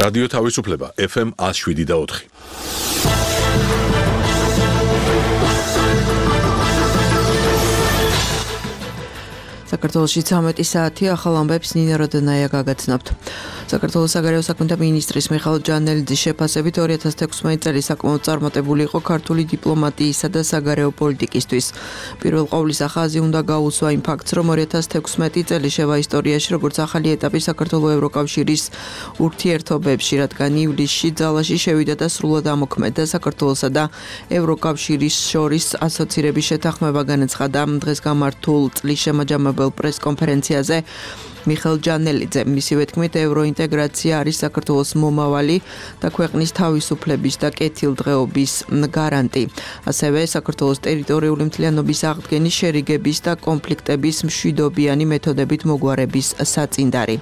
რადიო თავისუფლება FM 107.4. საქართველოში 13 საათი ახალ ამბებს ნინა როდენაია გაგაცნობთ. საქართველოს საგარეო საქმეთა მინისტრის მიხეილ ჯანელიძის შეფასებით 2016 წელი საკმაოდ წარმატებული იყო ქართული დიპლომატიისა და საგარეო პოლიტიკისთვის. პირველ ყოვლისა ხაზი უნდა გაუსვა იმ ფაქტს, რომ 2016 წელი შევა ისტორიაში როგორც ახალი ეტაპი საქართველოს ევროკავშირის ურთიერთობებში, რადგან ივლისში ძალაში შევიდა და სრულად ამოქმედა საქართველოსა და ევროკავშირის შორის ასოცირების შეთანხმება განაცხადა დღეს გამართულ წლის შემაჯამებელ პრესკონფერენციაზე. მიხეილ ჯანელიძე მისივე თქმით ევროინტეგრაცია არის საქართველოს მომავალი და ქვეყნის თავისუფლების და კეთილდღეობის გარანტი. ასევე საქართველოს ტერიტორიული მთლიანობის აღდგენის, შერიგების და კონფლიქტების მშვიდობიანი მეთოდებით მოგვარების საწინდარი.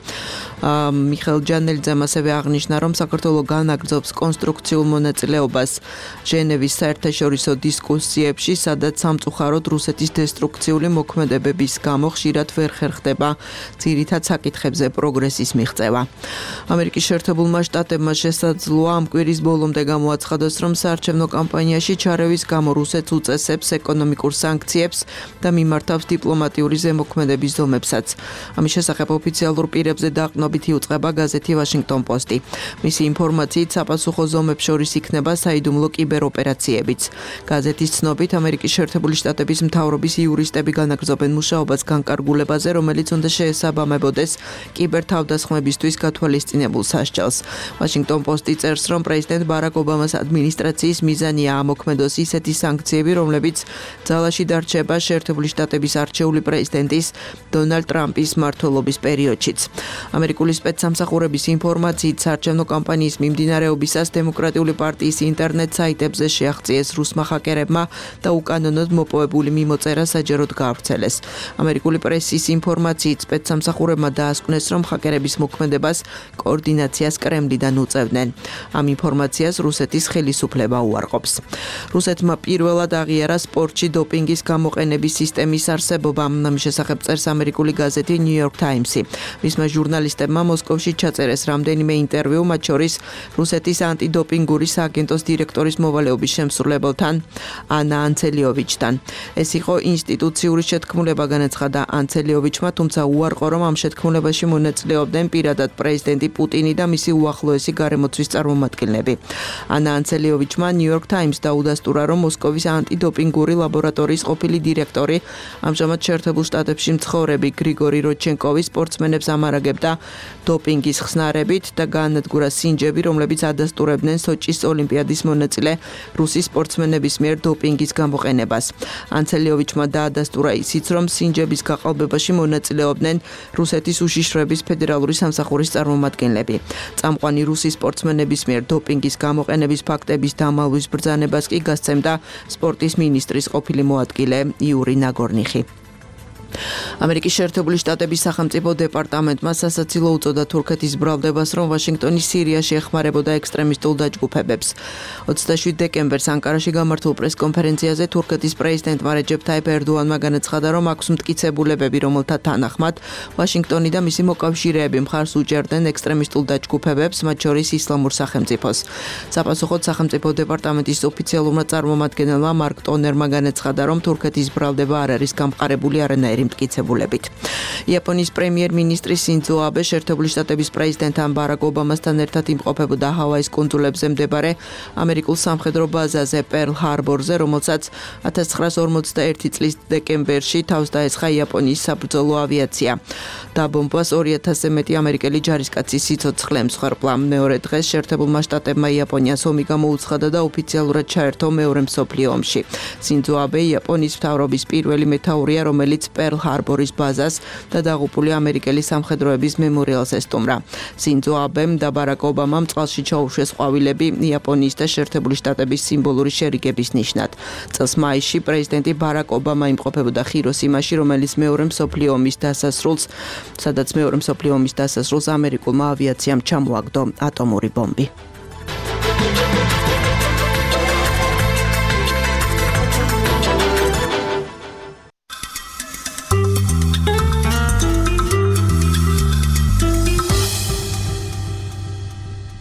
მიხეილ ჯანელიძემ ასევე აღნიშნა, რომ საქართველო განაგრძობს კონსტრუქციულ მონაწილეობას ჟენევის საერთაშორისო დისკუსიებში, სადაც სამწუხაროდ რუსეთის დესტრუქციული მოქმედებების გამო ხშირად ვერ ხერხდება ძირითად საკითხებზე პროგრესის მიღწევა. ამერიკის შეერთებულმა შტატებმა შესაძლოა ამ კვირის ბოლომდე გამოაცხადოს, რომ საარჩევნო კამპანიაში ჩარევის გამო რუსეთს უწესებს ეკონომიკურ სანქციებს და მიმართავს დიპლომატიური ზემოქმედების ზომებსაც. ამის შესახებ ოფიციალურ პირებზე დაყრდნობით იუწყება გაზეთი ვაშინგტონ პოსტი. მისი ინფორმაციით საპასუხო ზომებს შორის იქნება საიდუმლო კიბეროპერაციებიც. გაზეთის ცნობით ამერიკის შეერთებული შტატების მთავრობის იურისტები განაგრძობენ მუშაობას განკარგულებაზე, რომელიც უნდა შეესაბამებოდეს კიბერთავდასხმებისთვის გათვალისწინებულ სასჯელს. ვაშინგტონ პოსტი წერს, რომ პრეზიდენტ ბარაკ ობამას ადმინისტრაციის მიზანია ამოქმედოს ისეთი სანქციები, რომლებიც ძალაში დარჩება შეერთებული შტატების არჩეული პრეზიდენტის დონალდ ტრამპის მმართველობის პერიოდშიც. ამერიკული სპეცსამსახურების ინფორმაციით საარჩევნო კამპანიის მიმდინარეობისას დემოკრატიული პარტიის ინტერნეტ საიტებზე შეაღწიეს რუსმა ჰაკერებმა და უკანონოდ მოპოვებული მიმოწერა საჯაროდ გაავრცელეს. ამერიკული პრესის ინფორმაციით სპეცსამსახურებმა დაასკვნეს, რომ ჰაკერების მოქმედებას კოორდინაციას კრემლიდან უწევდნენ. ამ ინფორმაციას რუსეთის ხელისუფლება უარყოფს. რუსეთმა პირველად აღიარა სპორტში დოპინგის გამოყენების სისტემის არსებობა. ამის შესახებ წერს ამერიკული გაზეთი New York Times-ი. მისმა ჟურნალისტებმა მოსკოვში ჩაწერეს რამდენიმე ინტერვიუ, მათ შორის რუსეთის ანტიდოპინგური სააგენტოს დირექტორის მოვალეობის შემსრულებელთან ანა ანცელიოვიჩთან. ეს იყო ინსტიტუციური შეთქმულება, განაცხადა ანცელიოვიჩმა, თუმცა უარყო, რომ ამ შეთქმულებაში მონაწილეობდნენ პირადად პრეზიდენტი პუტინი და მისი უახლოესი გარემოცვის წარმომადგენლები. ანა ანცელიოვიჩმა New York Times დაუდასტურა, რომ მოსკოვის ანტიდოპინგური ლაბორატორიის ყოფილი დირექტორი ამჟამად შეერთებულ შტატებში მცხოვრები გრიგორი როდჩენკოვი სპორტსმენებს ამარაგებდა დოპინგის ხსნარებით და გაანადგურა სინჯები, რომლებიც ადასტურებდნენ სოჭის ოლიმპიადის მონაწილე რუსი სპორტსმენების მიერ დოპინგის გამოყენებას. ანცელიოვიჩმა დაადასტურა ისიც, რომ სინჯების გაყალბებაში მონაწილეობდნენ რუსეთის უშიშროების ფედერალური სამსახურის წარმომადგენლები. წამყვანი რუსი სპორტსმენების მიერ დოპინგის გამოყენების ფაქტების დამალვის ბრძანებას კი გასცემდა სპორტის მინისტრის ყოფილი მოადგილე იური ნაგორნიხი. ამერიკის შეერთებული შტატების სახელმწიფო დეპარტამენტმა სასაცილო უწოდა თურქეთის ბრალდებას, რომ ვაშინგტონი სირიაში ეხმარებოდა ექსტრემისტულ დაჯგუფებებს. 27 დეკემბერს ანკარაში გამართულ პრესკონფერენციაზე თურქეთის პრეზიდენტმა რეჯეფ ტაიპ ერდოანმა განაცხადა, რომ აქვს მტკიცებულებები, რომელთა თანახმად ვაშინგტონი და მისი მოკავშირეები მხარს უჭერდნენ ექსტრემისტულ დაჯგუფებებს, მათ შორის ისლამურ სახელმწიფოს. საპასუხოდ სახელმწიფო დეპარტამენტის ოფიციალურმა წარმომადგენელმა მარკ ტონერმა განაცხადა, რომ თურქეთის ბრალდება არ არის გამყარებული არანაირი მტკიცებულებით. იაპონიის პრემიერ-მინისტრი სინძო აბე შეერთებული შტატების პრეზიდენტთან ბარაკ ობამასთან ერთად იმყოფებოდა ჰავაის კუნძულებზე მდებარე ამერიკულ სამხედრო ბაზაზე პერლ ჰარბორზე, რომელსაც 1941 წლის დეკემბერში თავს დაესხა იაპონიის საბრძოლო ავიაცია. დაბომბვას 2000-ზე მეტი ამერიკელი ჯარისკაცი სიცოცხლე ემსხვერპლა. მეორე დღეს შეერთებულმა შტატებმა იაპონიას ომი გამოუცხადა და ოფიციალურად ჩაერთო მეორე მსოფლიო ომში. სინძო აბე იაპონიის მთავრობის პირველი მეთაურია, რომელიც პერლ ჰარბორის ბაზას და დაღუპული ამერიკელი სამხედროების მემორიალს ესტუმრა. სინძო აბემ და ბარაკ ობამამ წყალში ჩაუშვეს ყვავილები იაპონიის და შეერთებული შტატების სიმბოლური შერიგების ნიშნად. წელს მაისში პრეზიდენტი ბარაკ ობამა იმყოფებოდა ხიროსიმაში, რომელიც მეორე მსოფლიო ომის დასასრულს ამერიკულმა ავიაციამ ჩამოაგდო ატომური ბომბი.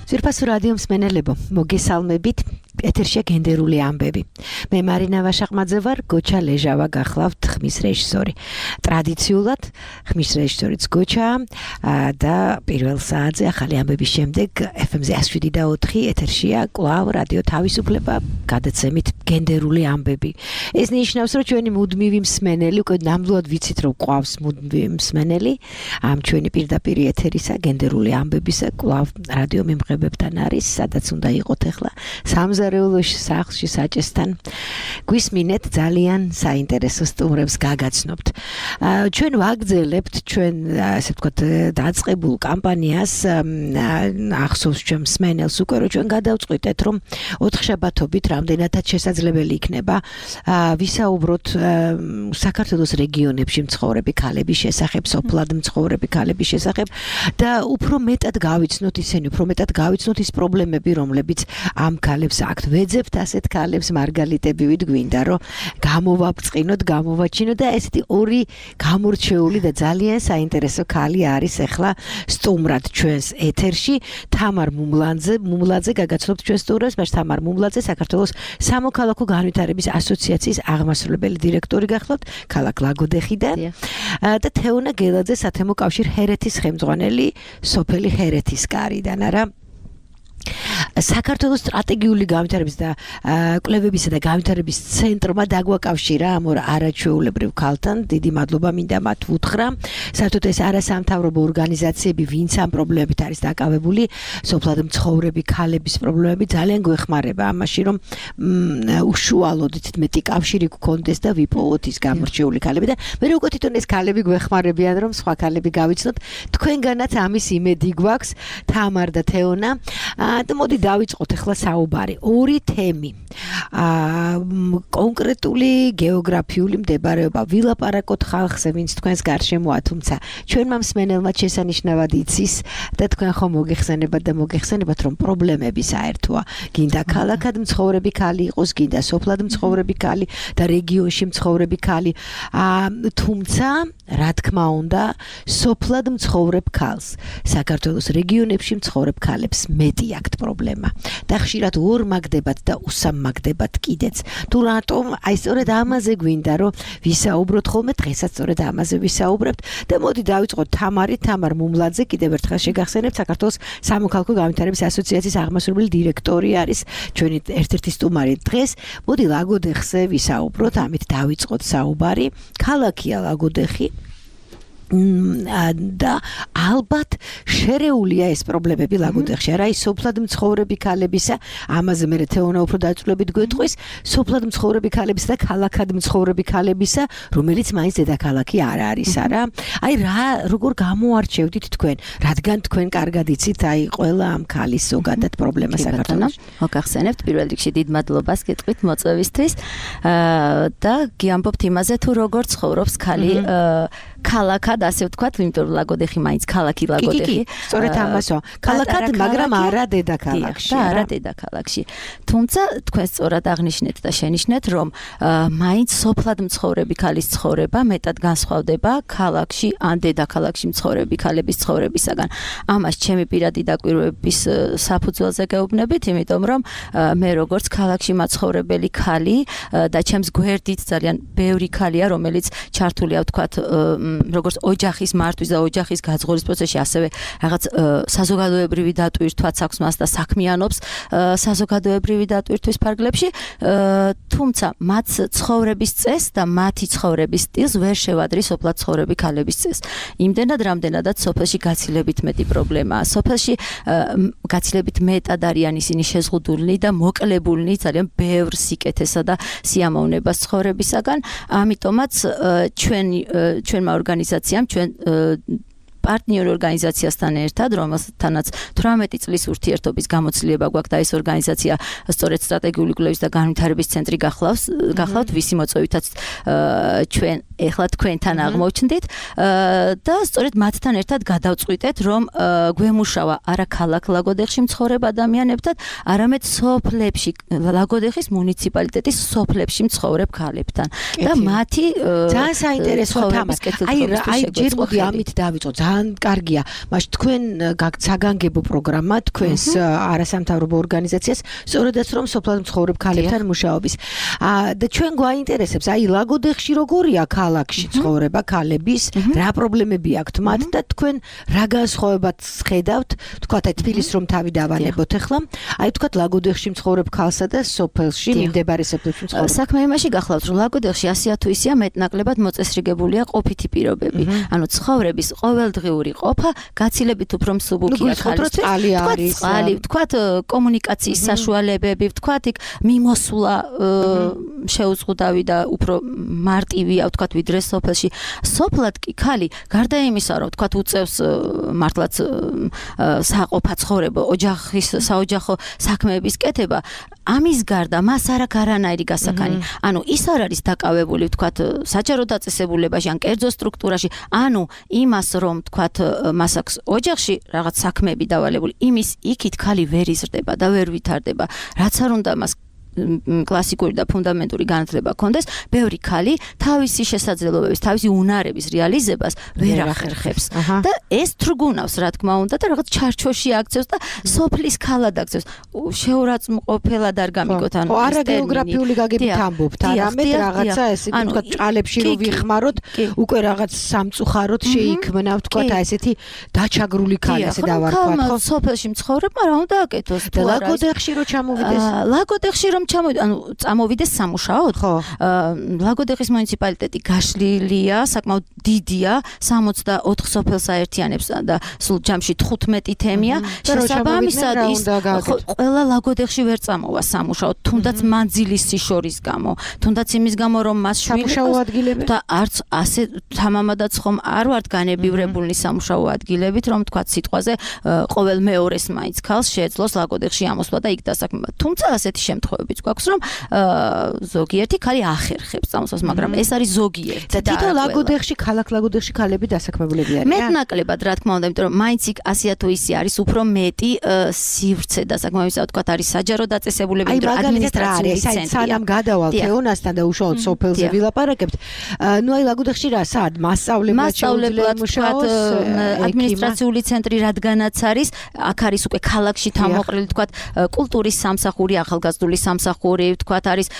ძვირფასო რადიო მსმენელებო, მოგესალმებით. ეთერშია გენდერული ამბები. მე მარინა ვაშაყმაძე ვარ, გოჩა ლეჟავა გახლავთ ხმის რეჟისორი. ტრადიციულად ხმის რეჟისორიც გოჩა და პირველ საათზე ახალი ამბების შემდეგ FM-ზე 107.4 ეთერშია კვლავ რადიო თავისუფლება გადაცემით გენდერული ამბები. ეს ნიშნავს, რომ ჩვენი მუდმივი მსმენელი უკვე ნამდვილად ვიცით, რომ ყავს მუდმივი მსმენელი ამ ჩვენი პირდაპირ ეთერისა გენდერული ამბებისა კვლავ რადიო მიმღებებთან არის, სადაც უნდა იყოთ ახლა სამზარეულოში სახლში საჭესთან. გვისმინეთ ძალიან საინტერესო სტუმრებს გაგაცნობთ. ჩვენ ვაგრძელებთ ჩვენ ასე ვთქვათ დაწყებულ კამპანიას ახსოვს ჩვენ მსმენელს უკვე რომ ჩვენ გადავწყვიტეთ რომ 4 შაბათობით რამდენადაც შესაძლებელი იქნება ვისაუბროთ საქართველოს რეგიონებში მცხოვრები ქალების შესახებ, სოფლად მცხოვრები ქალების შესახებ და უფრო მეტად გავიცნოთ ისინი, უფრო მეტად გავიცნოთ ის პრობლემები, რომლებიც ამ ქალებს აქვთ. ვეძებთ ასეთ ქალებს მარგალიტებივით გვინდა რომ გამოვაბრწყინოთ, გამოვაჩინოთ და ესეთი ორი გამორჩეული და ძალიან საინტერესო ქალი არის ახლა სტუმრად ჩვენს ეთერში. თამარ მუმლაძე გაგაცნობთ ჩვენს სტუმრებს, მას თამარ მუმლაძე საქართველოს სამოქალაქო განვითარების ასოციაციის აღმასრულებელი დირექტორი გახლავთ ქალაქ ლაგოდეხიდან და თეონა გელაძე სათემო კავშირ ჰერეთის ხელმძღვანელი სოფელი ჰერეთის კარიდან. არა საქართველოს სტრატეგიული განვითარების და კვლევებისა და განვითარების ცენტრმა დაგვაკავშირა ამ ორ არაჩვეულებრივ ქალთან. დიდი მადლობა მინდა მათ ვუთხრა. საერთოდ ეს არასამთავრობო ორგანიზაციები, ვინც ამ პრობლემებით არის დაკავებული, სოფლად მცხოვრები ქალების პრობლემები ძალიან გვეხმარება ამაში, რომ უშუალოდ თითმეტი კავშირი გქონდეს და ვიპოვოთ ის გამორჩეული ქალები და მე უკვე თვითონ ეს ქალები გვეხმარებიან, რომ სხვა ქალები გავიცნოთ. თქვენგანაც ამის იმედი გვაქვს, თამარ და თეონა. და მოდი დავიწყოთ ახლა საუბარი. ორი თემი. კონკრეტული გეოგრაფიული მდებარეობა, ვილაპარაკოთ ხალხზე, ვინც თქვენს გარშემოა, თუმცა ჩვენმა მსმენელმა შესანიშნავად იცის და თქვენ ხომ მოგეხსენებათ, რომ პრობლემები საერთოა. გინდა ქალაქად მცხოვრები ქალი იყოს, გინდა სოფლად მცხოვრები ქალი და რეგიონში მცხოვრები ქალი. თუმცა, რა თქმა უნდა, სოფლად მცხოვრებ ქალს, საქართველოს რეგიონებში მცხოვრებ ქალებს მეტი აქვთ პრობლემა. და ხშირად ორმაგდებათ და უსამაგდებათ კიდეც. თუ რატომ აი სწორედ ამაზე გვინდა რომ ვისაუბროთ ხოლმე, დღესაც სწორედ ამაზე ვისაუბრებთ და მოდი დავიწყოთ თამარ მუმლაძე, კიდევ ერთხელ შეგახსენებთ, საქართველოს სამოქალაქო განვითარების ასოციაციის აღმასრულებელი დირექტორი არის ჩვენი ერთ-ერთი სტუმარი დღეს. მოდი ლაგოდეხზე ვისაუბროთ, ამით დავიწყოთ საუბარი. ქალაქია ლაგოდეხი და ალბათ შერეულია ეს პრობლემები ლაგოდეხში. არა ის სოფლად მცხოვრები ქალებისა, ამაზე მე თეონა უფრო დაწვრილებით გვეტყვის, სოფლად მცხოვრები ქალებისა და ქალაქად მცხოვრები ქალებისა, რომელიც მაინც დედაქალაქი არ არის, არა? აი როგორ გამოარჩევდით თქვენ, რადგან თქვენ კარგად იცით აი ყველა ამ ქალის ზოგადად პრობლემა საქართველოში. მოგახსენებთ პირველ რიგში დიდ მადლობას გეტყვით მოწვევისთვის და გიამბობთ იმაზე თუ როგორ ცხოვრობს ქალი ქალაქად, ასე ვთქვათ, იმიტომ რომ ლაგოდეხი მაინც ქალაქი ლაგოდეხი. სწორედ ამასო. ქალაქად, მაგრამ არა დედაქალაქში. არა დედაქალაქში. თუმცა თქვენ სწორად აღნიშნეთ და შენიშნეთ, რომ მაინც სოფლად მცხოვრები ქალის ცხოვრება მეტად განსხვავდება ქალაქში ან დედაქალაქში მცხოვრები ქალების ცხოვრებისაგან. ამას ჩემი პირადი დაკვირვების საფუძველზე გეუბნებით, იმიტომ რომ მე როგორც ქალაქში მაცხოვრებელი ქალი და ჩემს გვერდით ძალიან ბევრი ქალია, რომელიც ჩართულია, ვთქვათ, როგორც ოჯახის მართვის და ოჯახის გაძღორის პროცესში, ასევე რაღაც საზოგადოებრივი დატვირთვაც აქვს მას და საქმიანობს საზოგადოებრივი დატვირთვის ფარგლებში, თუმცა მათ ცხოვრების წესს და მათი ცხოვრების სტილს ვერ შევადრი სოფლად ცხოვრები ქალების წესს. იმდენად, რამდენადაც სოფელში გაცილებით მეტი პრობლემაა. სოფელში გაცილებით მეტად არიან ისინი შეზღუდულნი და მოკლებულნი ძალიან ბევრ სიკეთესა და სიამოვნებას ცხოვრებისაგან. ამიტომაც ჩვენმა ორგანიზაციამ, ჩვენ პარტნიორ ორგანიზაციასთან ერთად, რომელთანაც 18 წლის ურთიერთობის გამოცდილება გვაქვს და ეს ორგანიზაცია სწორედ სტრატეგიული კვლევის და განვითარების ცენტრი გახლავთ, ვისი მოწვევითაც ჩვენ ეხლა თქვენთან აღმოჩნდით და სწორედ მათთან ერთად გადავწყვიტეთ, რომ გვემუშავა არა ქალაქ ლაგოდეხში მცხოვრებ ადამიანებთან, არამედ სოფლებში, ლაგოდეხის მუნიციპალიტეტის სოფლებში მცხოვრებ ქალებთან. და მათი ძალიან საინტერესო თემა. აი ჯერ მოდი ამით დავიწყო. ძალიან კარგია. მაშინ თქვენ გაქვთ საგანგებო პროგრამა თქვენს არასამთავრობო ორგანიზაციას, სწორედაც რომ სოფლად მცხოვრებ ქალებთან მუშაობის. და ჩვენ გვაინტერესებს, აი ლაგოდეხში როგორია ქალაქში ცხოვრება ქალების, რა პრობლემები აქვთ მათ და თქვენ რა განსხვავებაც ხედავთ, თქვათ აი თბილისს რომ თავი დავანებოთ ახლა, აი თქვათ ლაგოდეხში მცხოვრებ ქალსა და სოფელში მიმდებარე სოფელში მცხოვრებ. საქმე იმაში გახლავთ, რომ ლაგოდეხში ასია თუ ისია მეტნაკლებად მოწესრიგებულია ყოფითი პირობები. ანუ ცხოვრების ყოველდღიური ყოფა გაცილებით უფრო მსუბუქია ხალხის. თქვათ კომუნიკაციის საშუალებები, თქვათ იქ მიმოსვლა შეუზღუდავი და უფრო მარტივია, თქვათ ვიდრე სოფელში. სოფლად კი ქალი გარდა იმისა, რომ თქვათ უწევს მართლაც საყოფა ცხოვრება, ოჯახის საოჯახო საქმეების კეთება, ამის გარდა მას არ აქვს არანაირი გასახანი. ანუ ის არ არის დაკავებული, თქვათ, საჯარო დაწესებულებაში ან კერძო სტრუქტურაში, ანუ იმას, რომ თქვათ, მას აქვს ოჯახში რაღაც საქმეები დავალებული, იმის იქით ქალი ვერ იზრდება და ვერ ვითარდება. რაც არ უნდა მას კლასიკური და ფუნდამენტური განათლება ჰქონდეს, ბევრი ქალი თავისი შესაძლებლობების, თავისი უნარების რეალიზებას ვერ ახერხებს. და ეს თრგუნავს, რა თქმა უნდა, და რაღაც ჩარჩოში აქცევს და სოფლის ქალად აქცევს. შეურაცხმყოფელად არ გამიგოთ ანუ არა გეოგრაფიული გაგებით ამბობთ, არამედ რაღაცა ესე თქვა ჭალებში რო ვიხმაროთ, უკვე რაღაც სამწუხაროდ შეიქმნა, თქვა ესეთი დაჩაგრული ქალი ესე დავარქვათ, ხო? სოფელში მცხოვრებმა რა უნდა აკეთოს? და ლაგოდეხში რო ჩამოვიდეს? ლაგოდეხში რომ წამოვიდეს სამუშაოდ? ხო. ლაგოდეხის მუნიციპალიტეტი გაშლილია, საკმაოდ დიდია, 64 სოფელს აერთიანებს და სულ ჯამში 15 თემია. შესაბამისად ის ყველა ლაგოდეხში ვერ წამოვა სამუშაოდ, თუნდაც მანძილის სიშორის გამო, თუნდაც იმის გამო, რომ მას სამუშაო ადგილები და არც ასე თამამადაც ხომ არ ვართ განებივრებულნი სამუშაო ადგილებით, რომ თქვა სიტყვაზე ყოველ მეორეს მაინც ქალს შეეძლოს ლაგოდეხში ამოსვლა და იქ დასაქმება. თუმცა ასეთი შემთხვევებიც გვაქვს, რომ ზოგიერთი ქალი ახერხებს წამოსვლას, მაგრამ ეს არის ზოგიერთი და თვითონ ლაგოდეხში, ქალაქ ლაგოდეხში ქალები დასაქმებულები არიან. მეტნაკლებად, რა თქმა უნდა, იმიტომ რომ მაინც იქ ასია თუ ისე არის უფრო მეტი სივრცე დასაქმებისა, თქვათ არის საჯარო დაწესებულება, იმიტომ რომ ადმინისტრაციული ცენტრია. სანამ გადავალ თეონასთან და უშუალოდ სოფელზე ვილაპარაკებთ, ნუ აი ლაგოდეხში რა სად მასწავლებლად თქვათ ადმინისტრაციული ცენტრი რადგანაც არის, აქ არის უკვე ქალაქში თავმოყრილი, თქვათ კულტურის სამსახური, ახალგაზრდული სამსახური, თქვათ არის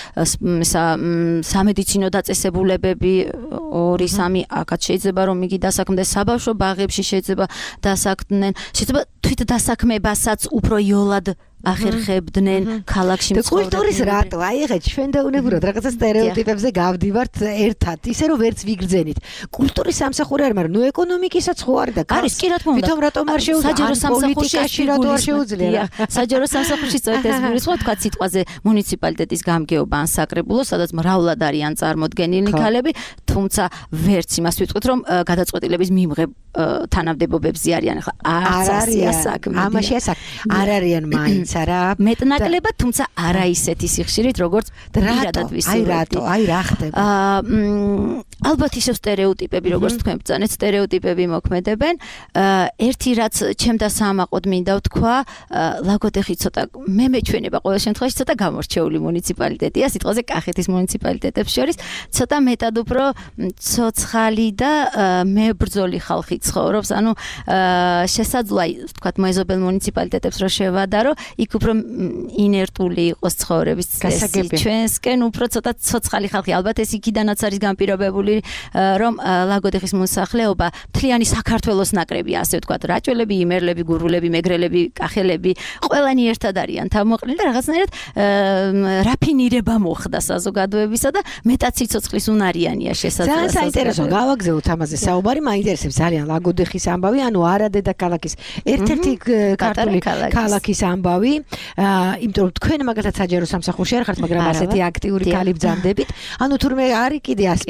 სამედიცინო დაწესებულებები 2-3, აქაც შეიძლება რომ იგი დასაქმდეს, საბავშვო ბაღებში შეიძლება დასაქმდნენ, შეიძლება თვით დასაქმებასაც უფრო იოლად ახერხებდნენ ქალაქში მცხოვრები. კულტურის რატო? აი ეხლა ჩვენ დაუნებურად რაღაცა სტერეოტიპებზე გავდივართ ერთად, ისე რომ ვერც ვიგრძენით. კულტურის სამსახური არ, მაგრამ ნუ ეკონომიკისაც ხო არის და არის კი რა თქმა უნდა. თვითონ რატომ არ შეუძლია? საჯარო სამსახურში რატო არ შეუძლია? საჯარო სამსახურში სწორედ ეს გულისხმობ, თქვა სიტყვაზე მუნიციპალიტეტის გამგეობა ან საკრებულო, სადაც მრავლად არიან წარმოდგენილი ქალები, თუმცა ვერც იმას ვიტყვით, რომ გადაწყვეტილების მიმღებ თანამდებობებზე არიან. ახლა არც ასია საქმე. ამაშია საქმე. არ არიან მაინც არა მეტნაკლებად, თუმცა არა ისეთი სიხშირით, როგორც პირადად ვისურვებდი. აი რა ხდება? ალბათ ისევ სტერეოტიპები, როგორც თქვენ ბრძანეთ, სტერეოტიპები მოქმედებენ. ერთი რაც ჩემ და საამაყოდ მინდა ვთქვა, ლაგოდეხი ცოტა მე მეჩვენება ყოველ შემთხვევაში ცოტა გამორჩეული მუნიციპალიტეტია, სიტყვაზე კახეთის მუნიციპალიტეტებს შორის, ცოტა მეტად უფრო ცოცხალი და მებრძოლი ხალხი ცხოვრობს. ანუ შესაძლოა, ვთქვათ, მოეზობელ მუნიციპალიტეტებს რო შევადარო, იქ უფრო ინერტული იყოს ცხოვრების წესი. ჩვენსკენ უფრო ცოტა ცოცხალი ხალხი, ალბათ ეს იქიდანაც არის განპირობებული, რომ ლაგოდეხის მოსახლეობა მთლიანი საქართველოს ნაკრებია, ასე ვთქვათ, რაჭველები, იმერლები, გურულები, მეგრელები, კახელები, ყველანი ერთად არიან თავმოყრილი და რაღაცნაირად რაფინირება მოხდა საზოგადოებისა და მეტად სიცოცხლის უნარიანია შესაძლოა. ძალიან საინტერესო, გავაგზავნოთ ამაზე საუბარი, მაინტერესებს ძალიან ლაგოდეხის ამბავი, ანუ არადედა ქალაქის ერთ-ერთი ქართული ქალაქის ამბავი, იმიტომ რომ თქვენ მაგალითად საჯარო სამსახურში არ ხართ, მაგრამ ასეთი აქტიური ქალი ბრძანდებით. ანუ თურმე არის კიდე ასპარეზი.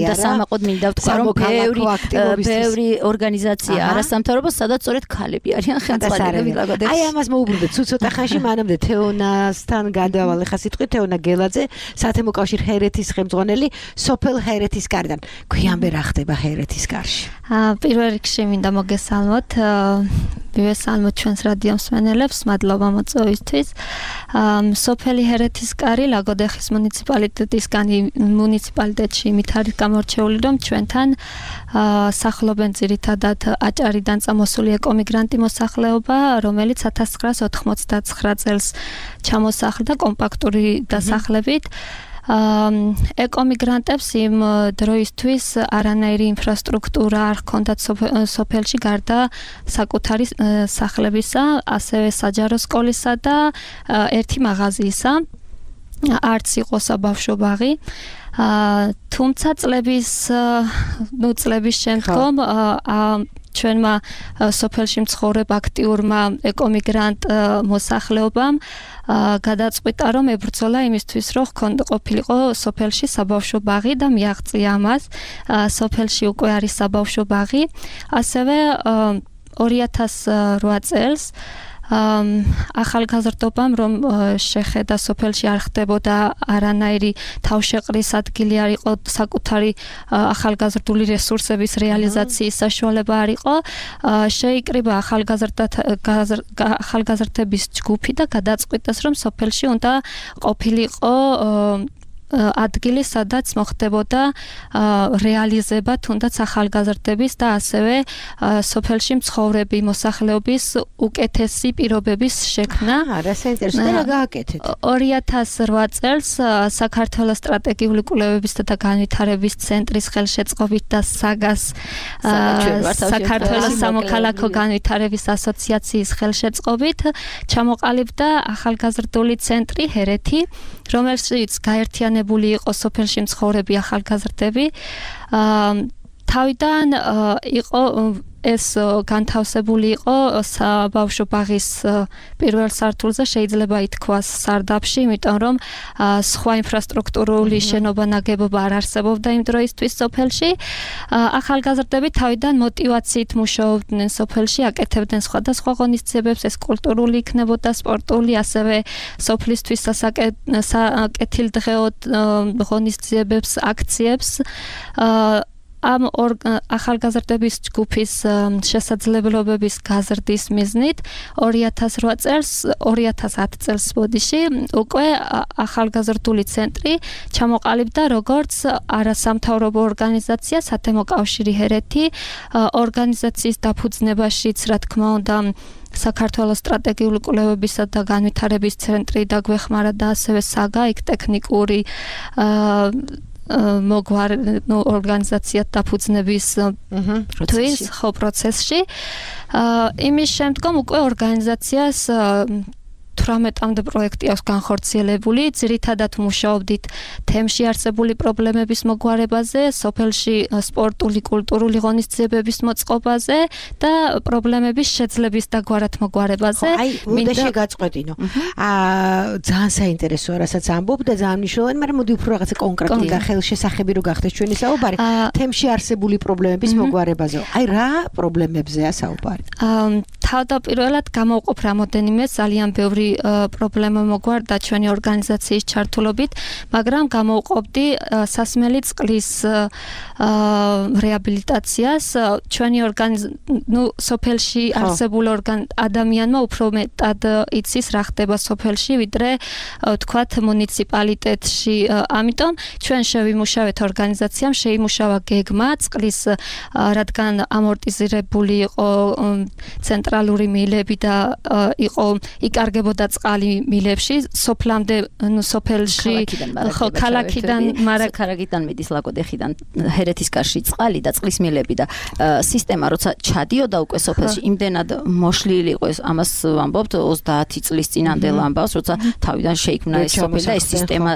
და სამაყოდ მინდა ვთქვა რომ ბევრი ორგანიზაცია არასამთავრობო სადაც სწორედ ქალები არიან ხელმძღვანელები ლაგოდებს. აი ამას მოუბრუნდეთ ცოტა ხანში მანამდე თეონასთან გადავალ ხა სიტყვით თეონა გელაძე სათემო კავშირ ჰერეთის ხელმძღვანელი სოფელ ჰერეთის კარიდან. გვიანბე რა ხდება ჰერეთის კარში? პირველ რიგში მინდა მოგესალმოთ მივესალმოთ ჩვენს რადიო მსმენელებს, მადლობა მოწვევისთვის. სოფელი ჰერეთის კარი ლაგოდეხის მუნიციპალიტეტში იმით არის გამორჩეული, რომ ჩვენთან სახლობენ ძირითადად აჭარიდან წამოსული ეკომიგრანტი მოსახლეობა, რომელიც 1999 წელს ჩამოსახლდა კომპაქტური დასახლებით. ეკომიგრანტებს იმ დროისთვის არანაირი ინფრასტრუქტურა არ ჰქონდათ სოფელში გარდა საკუთარი სახლებისა, ასევე საჯარო სკოლისა და ერთი მაღაზიისა. არც იყო საბავშვო ბაღი. თუმცა წლების შემდგომ ჩვენმა სოფელში მცხოვრებ აქტიურმა ეკომიგრანტ მოსახლეობამ გადაწყვიტა რომ ებრძოლა იმისთვის რომ ყოფილიყო სოფელში საბავშვო ბაღი და მიაღწია ამას. სოფელში უკვე არის საბავშვო ბაღი. ასევე 2008 წელს ახალგაზრდობამ რომ შეხედა სოფელში არ ხდებოდა არანაირი თავშეყრის ადგილი არ იყო საკუთარი ახალგაზრდული რესურსების რეალიზაციის საშუალება არ იყო შეიკრიბა ახალგაზრდების ჯგუფი და გადაწყვიტეს რომ სოფელში უნდა ყოფილიყო ადგილი, სადაც მოხდებოდა რეალიზება თუნდაც ახალგაზრდების და ასევე სოფელში მცხოვრები მოსახლეობის უკეთესი პირობების შექმნა. რა საინტერესო და რა გააკეთეთ? 2008 წელს საქართველოს სტრატეგიული კვლევებისა და განვითარების ცენტრის ხელშეწყობით და საგას საქართველოს სამოქალაქო განვითარების ასოციაციის ხელშეწყობით ჩამოყალიბდა ახალგაზრდული ცენტრი ჰერეთი, რომელშიც გაერთიანებული იყო სოფელში მცხოვრები ახალგაზრდები. თავიდან იყო ეს განთავსებული იყო საბავშვო ბაღის პირველ სართულზე, შეიძლება ითქვას სარდაფში, იმიტომ რომ სხვა ინფრასტრუქტურული შენობა ნაგებობა არ არსებობდა იმ დროისთვის სოფელში. ახალგაზრდები თავიდან მოტივაციით მუშაობდნენ სოფელში, აკეთებდნენ სხვადასხვა ღონისძიებებს, ეს კულტურული იქნებოდა, სპორტული, ასევე სოფლისთვის საკეთილდღეო ღონისძიებებს, აქციებს. ამ ახალგაზრდების ჯგუფის შესაძლებლობების გაზრდის მიზნით 2010 წელს უკვე ახალგაზრდული ცენტრი ჩამოყალიბდა როგორც არასამთავრობო ორგანიზაცია სათემო კავშირი ჰერეთი ორგანიზაციის დაფუძნებაშიც რა თქმა უნდა საქართველოს სტრატეგიული კვლევებისა და განვითარების ცენტრი დაგვეხმარა და ასევე საგა იქ ტექნიკური ორგანიზაციად დაფუძნების პროცესში. იმის შემდგომ უკვე ორგანიზაციას 18-მდე პროექტი აქვს განხორციელებული, ძირითადად მუშაობდით თემში არსებული პრობლემების მოგვარებაზე, სოფელში სპორტული, კულტურული ღონისძიებების მოწყობაზე და პრობლემების შეძლების დაგვარად მოგვარებაზე. მინდა შეგაწყვეტინო. ძალიან საინტერესოა, რასაც ამბობ და ძალიან მნიშვნელოვანი, მაგრამ მოდი უფრო რაღაცა კონკრეტული და ხელშესახები რო გახდეს ჩვენი საუბარი, თემში არსებული პრობლემების მოგვარებაზე. აი რა პრობლემებზეა საუბარი? თავდაპირველად გამოვყოფ რამოდენიმე ძალიან ბევრი პრობლემა მოგვარდა ჩვენი ორგანიზაციის ჩართულობით, მაგრამ გამოვყოფდი სასმელი წყლის რეაბილიტაციას. ჩვენი სოფელში არსებულ ადამიანმა უფრო მეტად იცის რა ხდება სოფელში, ვიდრე თქვათ მუნიციპალიტეტში. ამიტომ ჩვენ შევიმუშავეთ ორგანიზაციამ, შეიმუშავა გეგმა წყლის, რადგან ამორტიზირებული იყო ცენტრალური მილები და იყო იკარგებოდა წყალი მილებში, სოფლამდე, სოფელში, ქალაქიდან, ქალაქიდან მიდის ლაგოდეხიდან ჰერეთის კარში წყალი და წყლის მილები და სისტემა როცა ჩადიოდა უკვე სოფელში, იმდენად მოშლილი იყო ეს, ამას ვამბობთ 30 წლის წინანდელ ამბავს, როცა თავიდან შეიქმნა ეს სოფელი და ეს სისტემა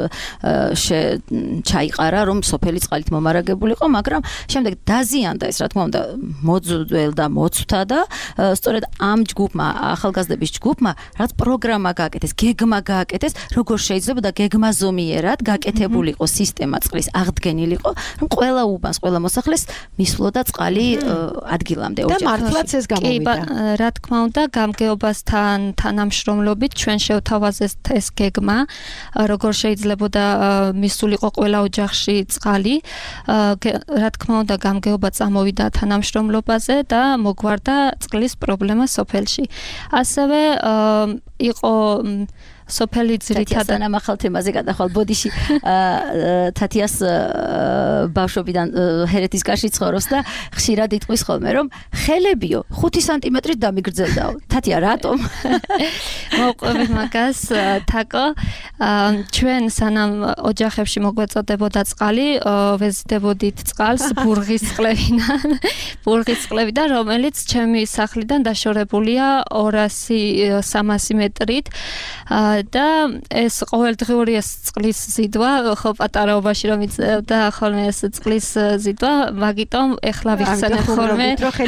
ჩაიყარა, რომ სოფელი წყალით მომარაგებულიყო, მაგრამ შემდეგ დაზიანდა ეს, რა თქმა უნდა, მოძველდა, მოცვთა და სწორედ ამ ჯგუფმა, ახალგაზრდების ჯგუფმა, რაც პროგრამა გააკეთეს, გეგმა გააკეთეს, როგორ შეიძლება და გეგმაზომიერად გაკეთებულიყო სისტემა წყლის აღდგენილიყო, რომ ყველა უბანს, ყველა მოსახლეს მისვლოდა წყალი ადგილამდე ოჯახში. და მართლაც ეს გამოვიდა. რა თქმა უნდა, გამგეობასთან თანამშრომლობით ჩვენ შევთავაზეთ ეს გეგმა, როგორ შეიძლებოდა მისულიყო ყველა ოჯახში წყალი. რა თქმა უნდა, გამგეობა წამოვიდა თანამშრომლობაზე და მოგვარდა წყლის პრობლემა სოფელში. ასევე იყო სოფელი ძირითადად ამახალ თემაზე გადახვალ ბოდიში თათიას ბავშვობიდან ჰერეთის კარში ცხოვრობს და ხშირად იტყვის ხოლმე რომ ხელებიო 5 სანტიმეტრით დამიგრძელდაო. თათია რატომ? მოყვები მაგას თაკო ჩვენ სანამ ოჯახებში მოგვეწოდებოდა წყალი ვეზიდებოდით წყალს ბურღის წყლებიდან რომელიც ჩემი სახლიდან დაშორებულია 200-300 მეტრით და ეს ყოველდღიური წყლის ზიდვა ხო პატარაობაში რომ იწევდა ხოლმე ეს წყლის ზიდვა მაგიტომ ეხლა ვიხსენებ ხოლმე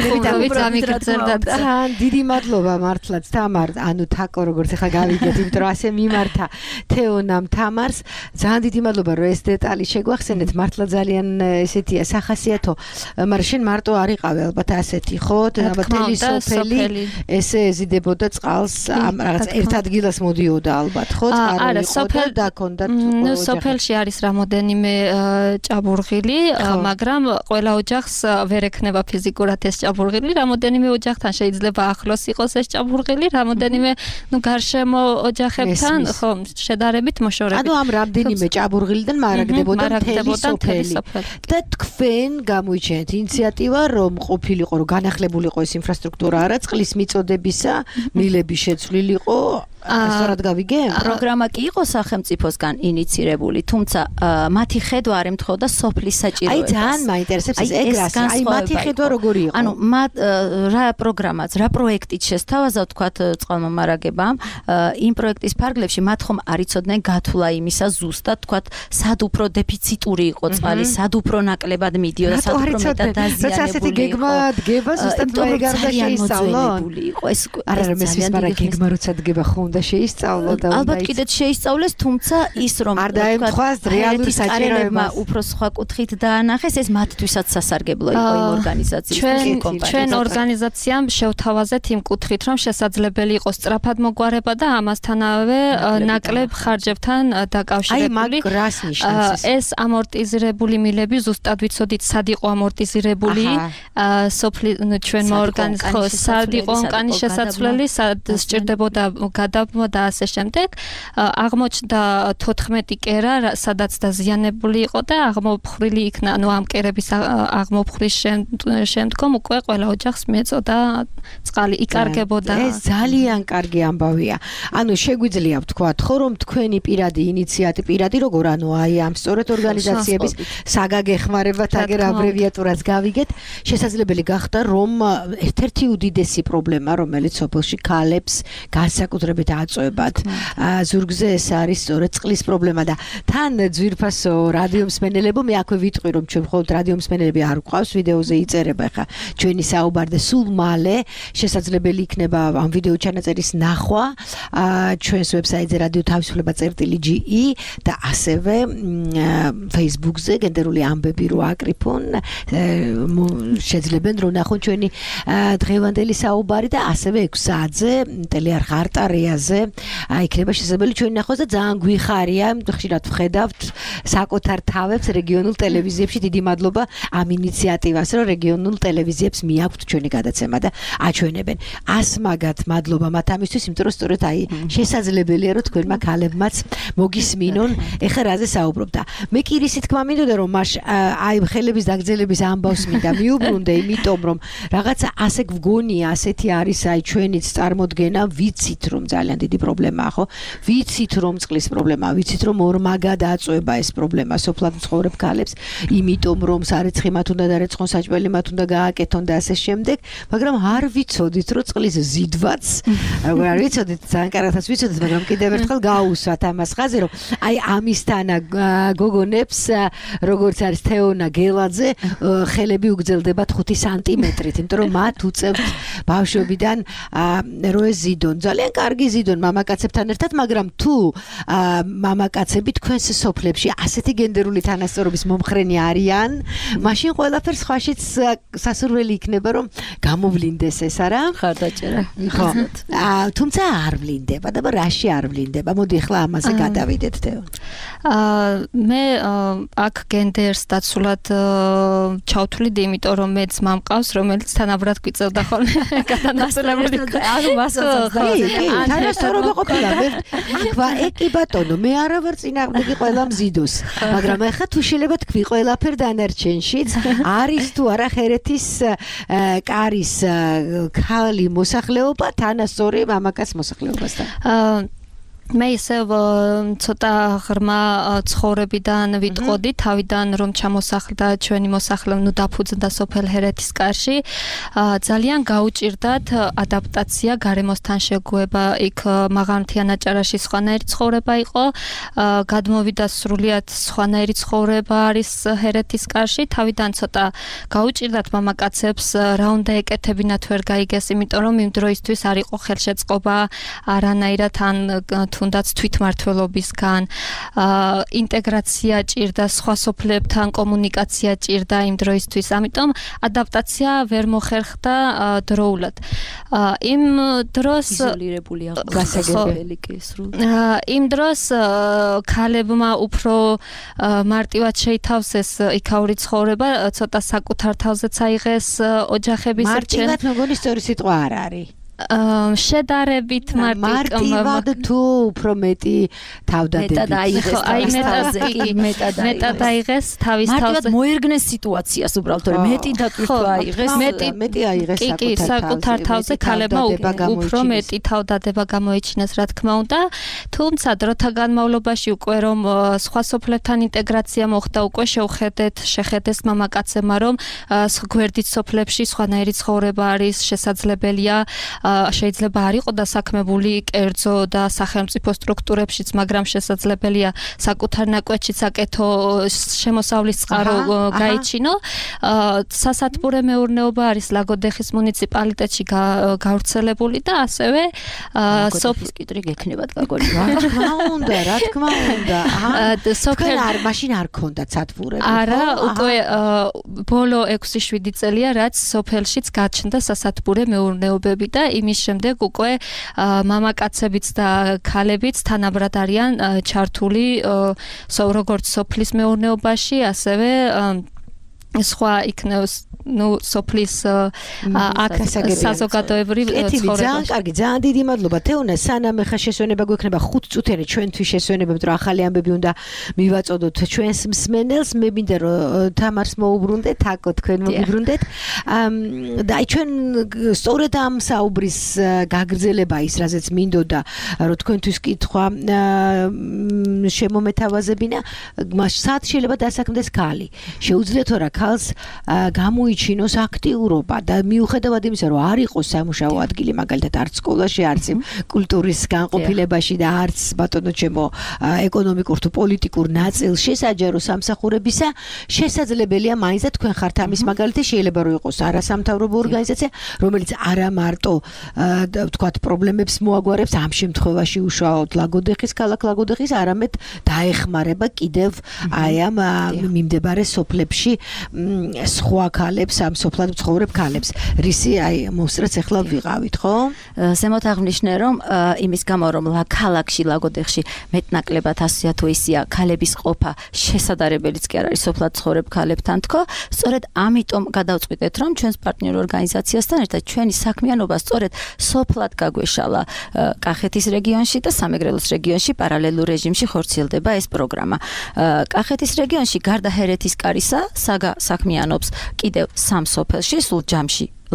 ძალიან დიდი მადლობა მართლაც თამარ ანუ თაკო როგორც ახლა გავიგეთ იმიტომ რომ ასე მიმართა თეონამ თამარს ძალიან დიდი მადლობა რომ ეს დეტალი შეგვახსენეთ მართლა ძალიან ესეთია სახასიათო მაგრამ შენ მარტო არ იყავი ალბათ ასეთი ხო ალბათ თელი სოფელი ესე ეზიდებოდა წყალს ამ რაღაც ერთ ადგილას მოდიოდა ალბათ ხო არა სოფელში არის რამოდენიმე ჭაბურღილი მაგრამ ყველა ოჯახს ვერ ექნება ფიზიკურად ეს ჭაბურღილი რამოდენიმე ოჯახთან შეიძლება ახლოს იყოს ეს ჭაბურღილი რამოდენიმე ნუ გარშემო ოჯახებთან ხო შედარებით მოშორებით ანუ ამ რამდენიმე ჭაბურღილიდან მარაგდებოდა მთელი სოფელი და თქვენ გამოიჩენეთ ინიციატივა რომ ყოფილიყო რომ განახლებულიყო ეს ინფრასტრუქტურა არა წყლის მიწოდებისა მილების შეცვლილიყო სწორად გავიგე? პროგრამა კი იყო სახელმწიფოსგან ინიცირებული, თუმცა მათი ხედვა არ ემთხოვდა სოფლის საჭიროებას. აი ძალიან მაინტერესებს ეს ეგრას, აი მათი ხედვა როგორი იყო? ანუ რა პროგრამაც, რა პროექტით შესთავაზა თქვათ წყალმომარაგებამ, იმ პროექტის ფარგლებში მათ ხომ არ იცოდნენ გათვლა იმისა ზუსტად თქვათ სად უფრო დეფიციტური იყო წყალი, სად უფრო ნაკლებად მიდიოდა, სად უფრო მეტად დაზიანებული იყო. როცა ასეთი გეგმა დგება, ზუსტად მე გარდა შეისწავლონ. არა მესმის მაგრამ გეგმა როცა დგება ხომ და შეისწავლო და ალბათ კიდეც შეისწავლეს, თუმცა ის რომ არ დაემთხვას რეალური საჭიროება უფრო სხვა კუთხით დაანახეს, ეს მათთვისაც სასარგებლო იყო იმ ორგანიზაციის ჩვენ ორგანიზაციამ შევთავაზეთ იმ კუთხით, რომ შესაძლებელი იყო სწრაფად მოგვარება და ამასთანავე ნაკლებ ხარჯებთან დაკავშირებული. აი მაგ რას ნიშნავს ეს ამორტიზირებული მილები ზუსტად ვიცოდით სად იყო ამორტიზირებული ჩვენმა ორგანიზაციამ სად იყო ონკანის შესაცვლელი, სად სჭირდებოდა გადაბმვა და ასე შემდეგ. აღმოჩნდა 14 კერა, სადაც დაზიანებული იყო და აღმოფხრილი იქნა, ანუ ამ კერების აღმოფხრის შემდგომ უკვე ყველა ოჯახს მიეწოდა წყალი, იკარგებოდა. ეს ძალიან კარგი ამბავია. ანუ შეგვიძლია ვთქვათ, ხო რომ თქვენი პირადი ინიციატივა, პირადი როგორ ანუ აი ამ სწორედ ორგანიზაციების საგაგეხმარებათ აგერ აბრევიატურას გავიგეთ, შესაძლებელი გახდა რომ ერთ-ერთი უდიდესი პრობლემა, რომელიც სოფელში ქალებს განსაკუთრებით აწვევად ზურგზე ეს არის სწორედ წყლის პრობლემა და თან ძვირფასო რადიომსმენელებო მე აქვე ვიტყვი რომ ჩვენ მხოლოდ რადიომსმენელები არ გვყავს ვიდეოზე იწერება ხა ჩვენი საუბარი და სულ მალე შესაძლებელი იქნება ამ ვიდეო ჩანაწერის ნახვა ჩვენს ვებსაიტზე radio-თავისუფლება.ge და ასევე Facebook-ზე გენდერული ამბები რო აკრიფონ შეძლებენ რომ ნახონ ჩვენი დღევანდელი საუბარი და ასევე 6 საათზე ტელეარხ არტარიაზე იქნება შესაძლებელი ჩვენი ნახოს და ძალიან გვიხარია ხშირად ვხედავთ საკუთარ თავებს რეგიონულ ტელევიზიებში დიდი მადლობა ამ ინიციატივას რომ რეგიონულ ტელევიზიებს მიაქვთ ჩვენი გადაცემა და აჩვენებენ ასმაგად მადლობა მათ ამისთვის იმიტომ რომ სწორედ აი შესაძლებელია რომ თქვენმა ქალებმაც მოგისმინონ ეხლა რაზე საუბრობ და მე კი ისე თქმა მინდოდა რომ აი ხელების დაგრძელების ამბავს მინდა მიუბრუნდე იმიტომ რომ რაღაცა ასე გვგონია ასეთი არის აი ჩვენიც წარმოდგენა ვიცით რომ ძალიან დიდი პრობლემაა, ხო? ვიცით რომ წყლის პრობლემაა, ვიცით რომ ორმაგად აწვება ეს პრობლემა სოფლად მცხოვრებ ქალებს, იმიტომ რომ სარეცხი მათ უნდა დარეცხონ, საჭმელი მათ უნდა გააკეთონ და ასე შემდეგ, მაგრამ არ ვიცოდით რომ წყლის ზიდვაც, როგორ არ ვიცოდით, ძალიან კარგად ვიცოდით, მაგრამ კიდევ ერთხელ გაუსვათ ამას ხაზი, რომ აი ამისთან გოგონებს, როგორც არის თეონა გელაძე, ხელები უგრძელდება 5 სანტიმეტრით, იმიტომ რომ მათ უწევთ ბავშვობიდან რო ეს ზიდონ, ძალიან კარგი ზიდონ მამაკაცებთან ერთად, მაგრამ თუ მამაკაცები თქვენს სოფლებში ასეთი გენდერული თანასწორობის მომხრენი არიან, მაშინ ყველაფერს სხვაშიც სასურველი იქნება, რომ გამოვლინდეს ეს არა? ხარდაჭერა. ხო. თუმცა არ ვლინდება და რაში არ ვლინდება? მოდი ახლა ამაზე გადავიდეთ თეო. მე აქ გენდერს დაცულად ჩავთვლით, იმიტომ რომ მეც მამყავს, რომელიც თანაბრად გვიწევდა ხოლმე გადანაწილებული. ანუ მასაც თანასწორობა ყოფილა. აქვა ეკი ბატონო, მე არა ვარ წინააღმდეგი ყველა მზიდოს, მაგრამ ახლა თუ შეიძლება თქვი ყველაფერ დანარჩენშიც არის თუ არა ხერეთის კარის ქალი მოსახლეობა თანასწორი მამაკაც მოსახლეობასთან. მე ისევ ცოტა ღრმა ცხოვრებიდან ვიტყოდი, თავიდან რომ ჩამოსახლდა ჩვენი მოსახლე, ნუ დაფუძნდა სოფელ ჰერეთის კარში, ძალიან გაუჭირდათ ადაპტაცია გარემოსთან შეგუება, იქ მაღალმთიან აჭარაში სხვანაირი ცხოვრება იყო, გადმოვიდა სრულიად სხვანაირი ცხოვრება არის ჰერეთის კარში, თავიდან ცოტა გაუჭირდათ მამაკაცებს რა უნდა ეკეთებინათ ვერ გაიგეს, იმიტომ რომ იმ დროისთვის არ იყო ხელშეწყობა არანაირად ან თუნდაც თვითმმართველობისგან, ინტეგრაცია ჭირდა, სხვა სოფლებთან კომუნიკაცია ჭირდა იმ დროისთვის, ამიტომ ადაპტაცია ვერ მოხერხდა დროულად. იმ დროს იზოლირებული აღდგენილი კი სრულ. იმ დროს ქალებმა უფრო მარტივად შეითავსეს იქაური ცხოვრება, ცოტა საკუთარ თავზეც აიღეს ოჯახების რჩევა. მარტივად მეგონი სწორი სიტყვა არ არის. შედარებით მარტივად თუ უფრო მეტი თავდადებით. მეტად აიღეს თავის თავს. მარტივად მოერგნეს სიტუაციას უბრალოდ, რომ მეტი დატვირთვა აიღეს. მეტი აიღეს საკუთარ თავზე ქალებმა უფრო მეტი თავდადება გამოიჩინეს, რა თქმა უნდა. თუმცა დროთა განმავლობაში უკვე რომ სხვა სოფლებთან ინტეგრაცია მოხდა, უკვე შეხედეს მამაკაცებმა, რომ გვერდით სოფლებში სხვანაირი ცხოვრება არის შესაძლებელია. შეიძლება არ იყო დასაქმებული კერძო და სახელმწიფო სტრუქტურებშიც, მაგრამ შესაძლებელია საკუთარ ნაკვეთშიც აკეთო, შემოსავლის წყარო გაიჩინო. სასათბურე მეურნეობა არის ლაგოდეხის მუნიციპალიტეტში გავრცელებული და ასევე სოფლის კიტრი გექნებათ გაგონი. რა თქმა უნდა. თქვენ არ მაშინ არ ქონდათ სათბურები. არა, უკვე ბოლო 6-7 წელია, რაც სოფელშიც გაჩნდა სასათბურე მეურნეობები და იმის შემდეგ უკვე მამაკაცებიც და ქალებიც თანაბრად არიან ჩართული როგორც სოფლის მეურნეობაში, ასევე სხვა იქნევს სოფლის აქ საზოგადოებრივ ცხოვრებაში. ძალიან კარგი, ძალიან დიდი მადლობა თეონა. სანამ ახლა შესვენება გვექნება 5 წუთიანი ჩვენთვის შესვენება, რომ ახალი ამბები უნდა მივაწოდოთ ჩვენს მსმენელს. მე მინდა რომ თამარს მოუბრუნდეთ, აკო თქვენ მოგიბრუნდეთ. და აი ჩვენ სწორედ ამ საუბრის გაგრძელება ის, რაზეც მინდოდა რომ თქვენთვის კითხვა შემომეთავაზებინა, სად შეიძლება დასაქმდეს ქალი. შეუძლია თუ რა ქალს გამოიჩინოს აქტიურობა და მიუხედავად იმისა, რომ არ იყოს სამუშაო ადგილი, მაგალითად არც სკოლაში, არც კულტურის განყოფილებაში და არც ბატონო ჩემო ეკონომიკურ თუ პოლიტიკურ ნაწილ შესაჯარო სამსახურებისა, შესაძლებელია მაინც და თქვენ ხართ ამის მაგალითი, შეიძლება რომ იყოს არასამთავრობო ორგანიზაცია, რომელიც არა მარტო ვთქვათ პრობლემებს მოაგვარებს ამ შემთხვევაში უშუალოდ ლაგოდეხის ქალაქ ლაგოდეხის, არამედ დაეხმარება კიდევ აი ამ მიმდებარე სოფლებში სხვა ქალებს, ამ სოფლად მცხოვრებ ქალებს. რისი აი მოსწრეც ახლა ვიღავით, ხო? ზემოთ აღნიშნე, რომ იმის გამო რომ ქალაქში ლაგოდეხში მეტნაკლებად ასია თუ ისია ქალების ყოფა შესაძლებელიც კი არ არის სოფლად მცხოვრებ ქალებთან თქო, სწორედ ამიტომ გადავწყვიტეთ, რომ ჩვენს პარტნიორ ორგანიზაციასთან ერთად ჩვენი საქმიანობა სწორედ სოფლად გაგვეშალა კახეთის რეგიონში და სამეგრელოს რეგიონში პარალელურ რეჟიმში ხორციელდება ეს პროგრამა. კახეთის რეგიონში გარდა ჰერეთის კარისა, საგა საქმიანობს კიდევ 3 სოფელში, სულ ჯამში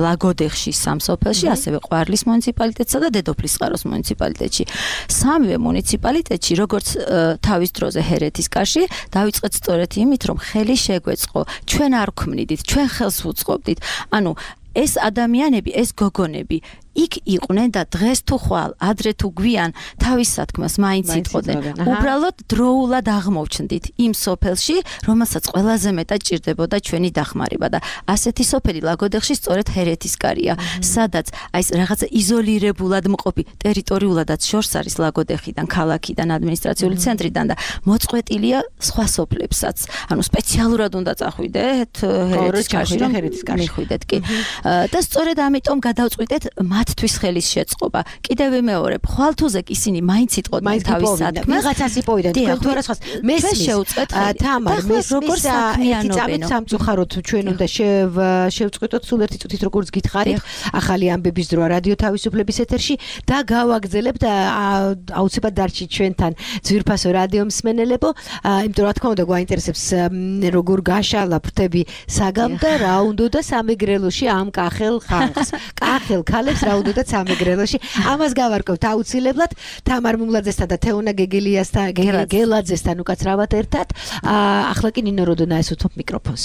ლაგოდეხში სამსოფელში, ასევე ყვარლის მუნიციპალიტეტსა და დედოფლისწყაროს მუნიციპალიტეტში. სამივე მუნიციპალიტეტში, როგორც თავის დროზე ჰერეთის კარში, დავიწყეთ სწორედ იმით, რომ ხელი შეგვეწყო. ჩვენ არ გვქმნიდით, ჩვენ ხელს ვუწყობდით. ანუ ეს ადამიანები, ეს გოგონები იქ იყვნენ და დღეს თუ ხვალ, ადრე თუ გვიან თავის სათქმას მაინც იტყოდნენ. უბრალოდ დროულად აღმოჩნდით იმ სოფელში, რომელსაც ყველაზე მეტად ჭირდებოდა ჩვენი დახმარება და ასეთი სოფელი ლაგოდეხში სწორედ ჰერეთისკარია, სადაც აი ეს რაღაცა იზოლირებულად მყოფი ტერიტორიულადაც შორს არის ლაგოდეხიდან, ქალაქიდან, ადმინისტრაციული ცენტრიდან და მოწყვეტილია სხვა სოფლებსაც. ანუ სპეციალურად უნდა წახვიდეთ ჰერეთისკარში, რომ მიხვიდეთ კი. და სწორედ ამიტომ გადავწყვიტეთ მათთვის ხელის შეწყობა. კიდევ ვიმეორებ, ხვალთუზე ისინი მაინც იტყოდნენ თავის სათქმას. ვიღაცას იპოვებდნენ, თქვენ თუ არა სხვას. მესმის შეუწყეთ ხელი. თამარ, როგორ საქმიანობენ. სამწუხაროდ ჩვენ უნდა შევწყვიტოთ სულ ერთი წუთით როგორც გითხარით. ახალი ამბების დროა რადიო თავისუფლების ეთერში და გავაგზელებთ აუცილებლად დარჩით ჩვენთან ძვირფასო რადიო მსმენელებო. იმიტომ რა თქმა უნდა გვაინტერესებს როგორ გაშალა ფრთები საგამ და რა უნდა სამეგრელოში ამ კახელ ხალხს. კახელ ქალებს რა უნდა სამეგრელოში. ამას გავარკვევთ აუცილებლად თამარ მუმლაძესთან და თეონა გელაძესთან უკაცრავად ერთად. ახლა კი ნინო როდონაეს უთმობ მიკროფონს.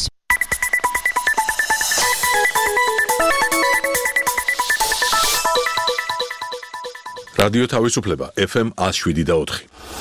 რადიო თავისუფლება FM 107.4.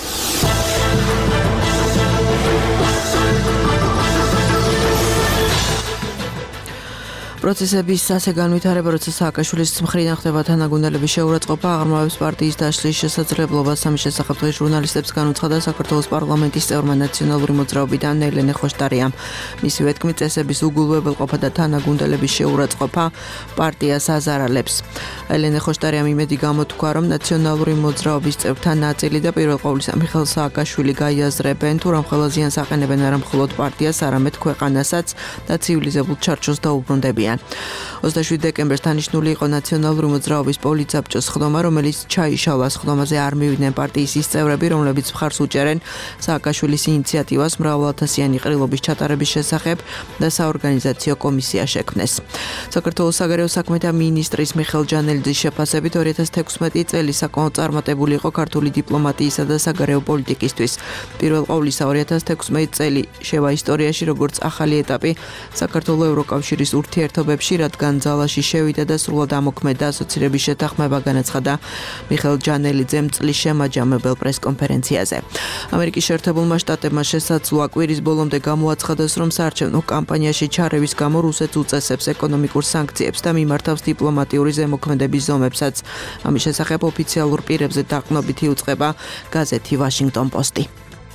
პროცესების ასე განვითარება, როცა სააკაშვილის მხრიდან ხდება თანაგუნდელების შეურაცხყოფა, აღრმავებს პარტიის დაშლის შესაძლებლობას. ამის შესახებ დღეს ჟურნალისტებს განუცხადა საქართველოს პარლამენტის წევრმა ნაციონალური მოძრაობიდან ელენე ხოშტარიამ. მისივე თქმით, წესების უგულებელყოფა და თანაგუნდელების შეურაცხყოფა პარტიას აზარალებს. ელენე ხოშტარიამ იმედი გამოთქვა, რომ ნაციონალური მოძრაობის წევრთა ნაწილი და პირველ ყოვლისა მიხეილ სააკაშვილი გაიაზრებენ, თუ რომ ხელა ზიანს აყენებენ არა მხოლოდ პარტიას, არამედ ქვეყანასაც და ცივილიზებულ ჩარჩოს დაუბრუნდებიან. 27 დეკემბერს დანიშნული იყო ნაციონალური მოძრაობის პოლიტსაბჭოს ხდომა, რომელიც ჩაიშალა. ხდომაზე არ მივიდნენ პარტიის ის წევრები, რომლებიც მხარს უჭერენ სააკაშვილის ინიციატივას მრავალათასიანი ყრილობის ჩატარების შესახებ და საორგანიზაციო კომისია შექმნეს. საქართველოს საგარეო საქმეთა მინისტრის მიხეილ ჯანელიძის შეფასებით 2016 წელი საკმაოდ წარმატებული იყო ქართული დიპლომატიისა და საგარეო პოლიტიკისთვის. პირველ ყოვლისა 2016 წელი შევა ისტორიაში როგორც ახალი ეტაპი საქართველოს ევროკავშირის ურთიერთობებში, რადგან ძალაში შევიდა და სრულად ამოქმედა ასოცირების შეთანხმება, განაცხადა მიხეილ ჯანელიძემ წლის შემაჯამებელ პრესკონფერენციაზე. ამერიკის შეერთებულმა შტატებმა შესაძლოა კვირის ბოლომდე გამოაცხადეს, რომ საარჩევნო კამპანიაში ჩარევის გამო რუსეთს უწესებს ეკონომიკურ სანქციებს და მიმართავს დიპლომატიური ზემოქმედების ზომებსაც. ამის შესახებ ოფიციალურ პირებზე დაყრდნობით იუწყება გაზეთი ვაშინგტონ პოსტი.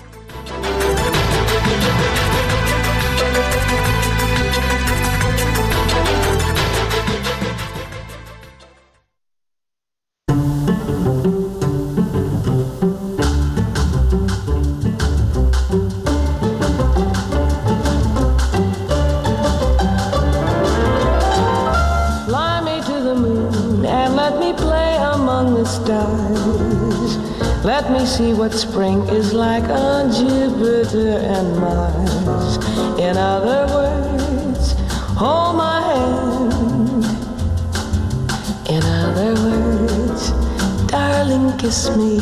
Let me see what spring is like on Jupiter and Mars. In other words, hold my hand. In other words, darling, kiss me.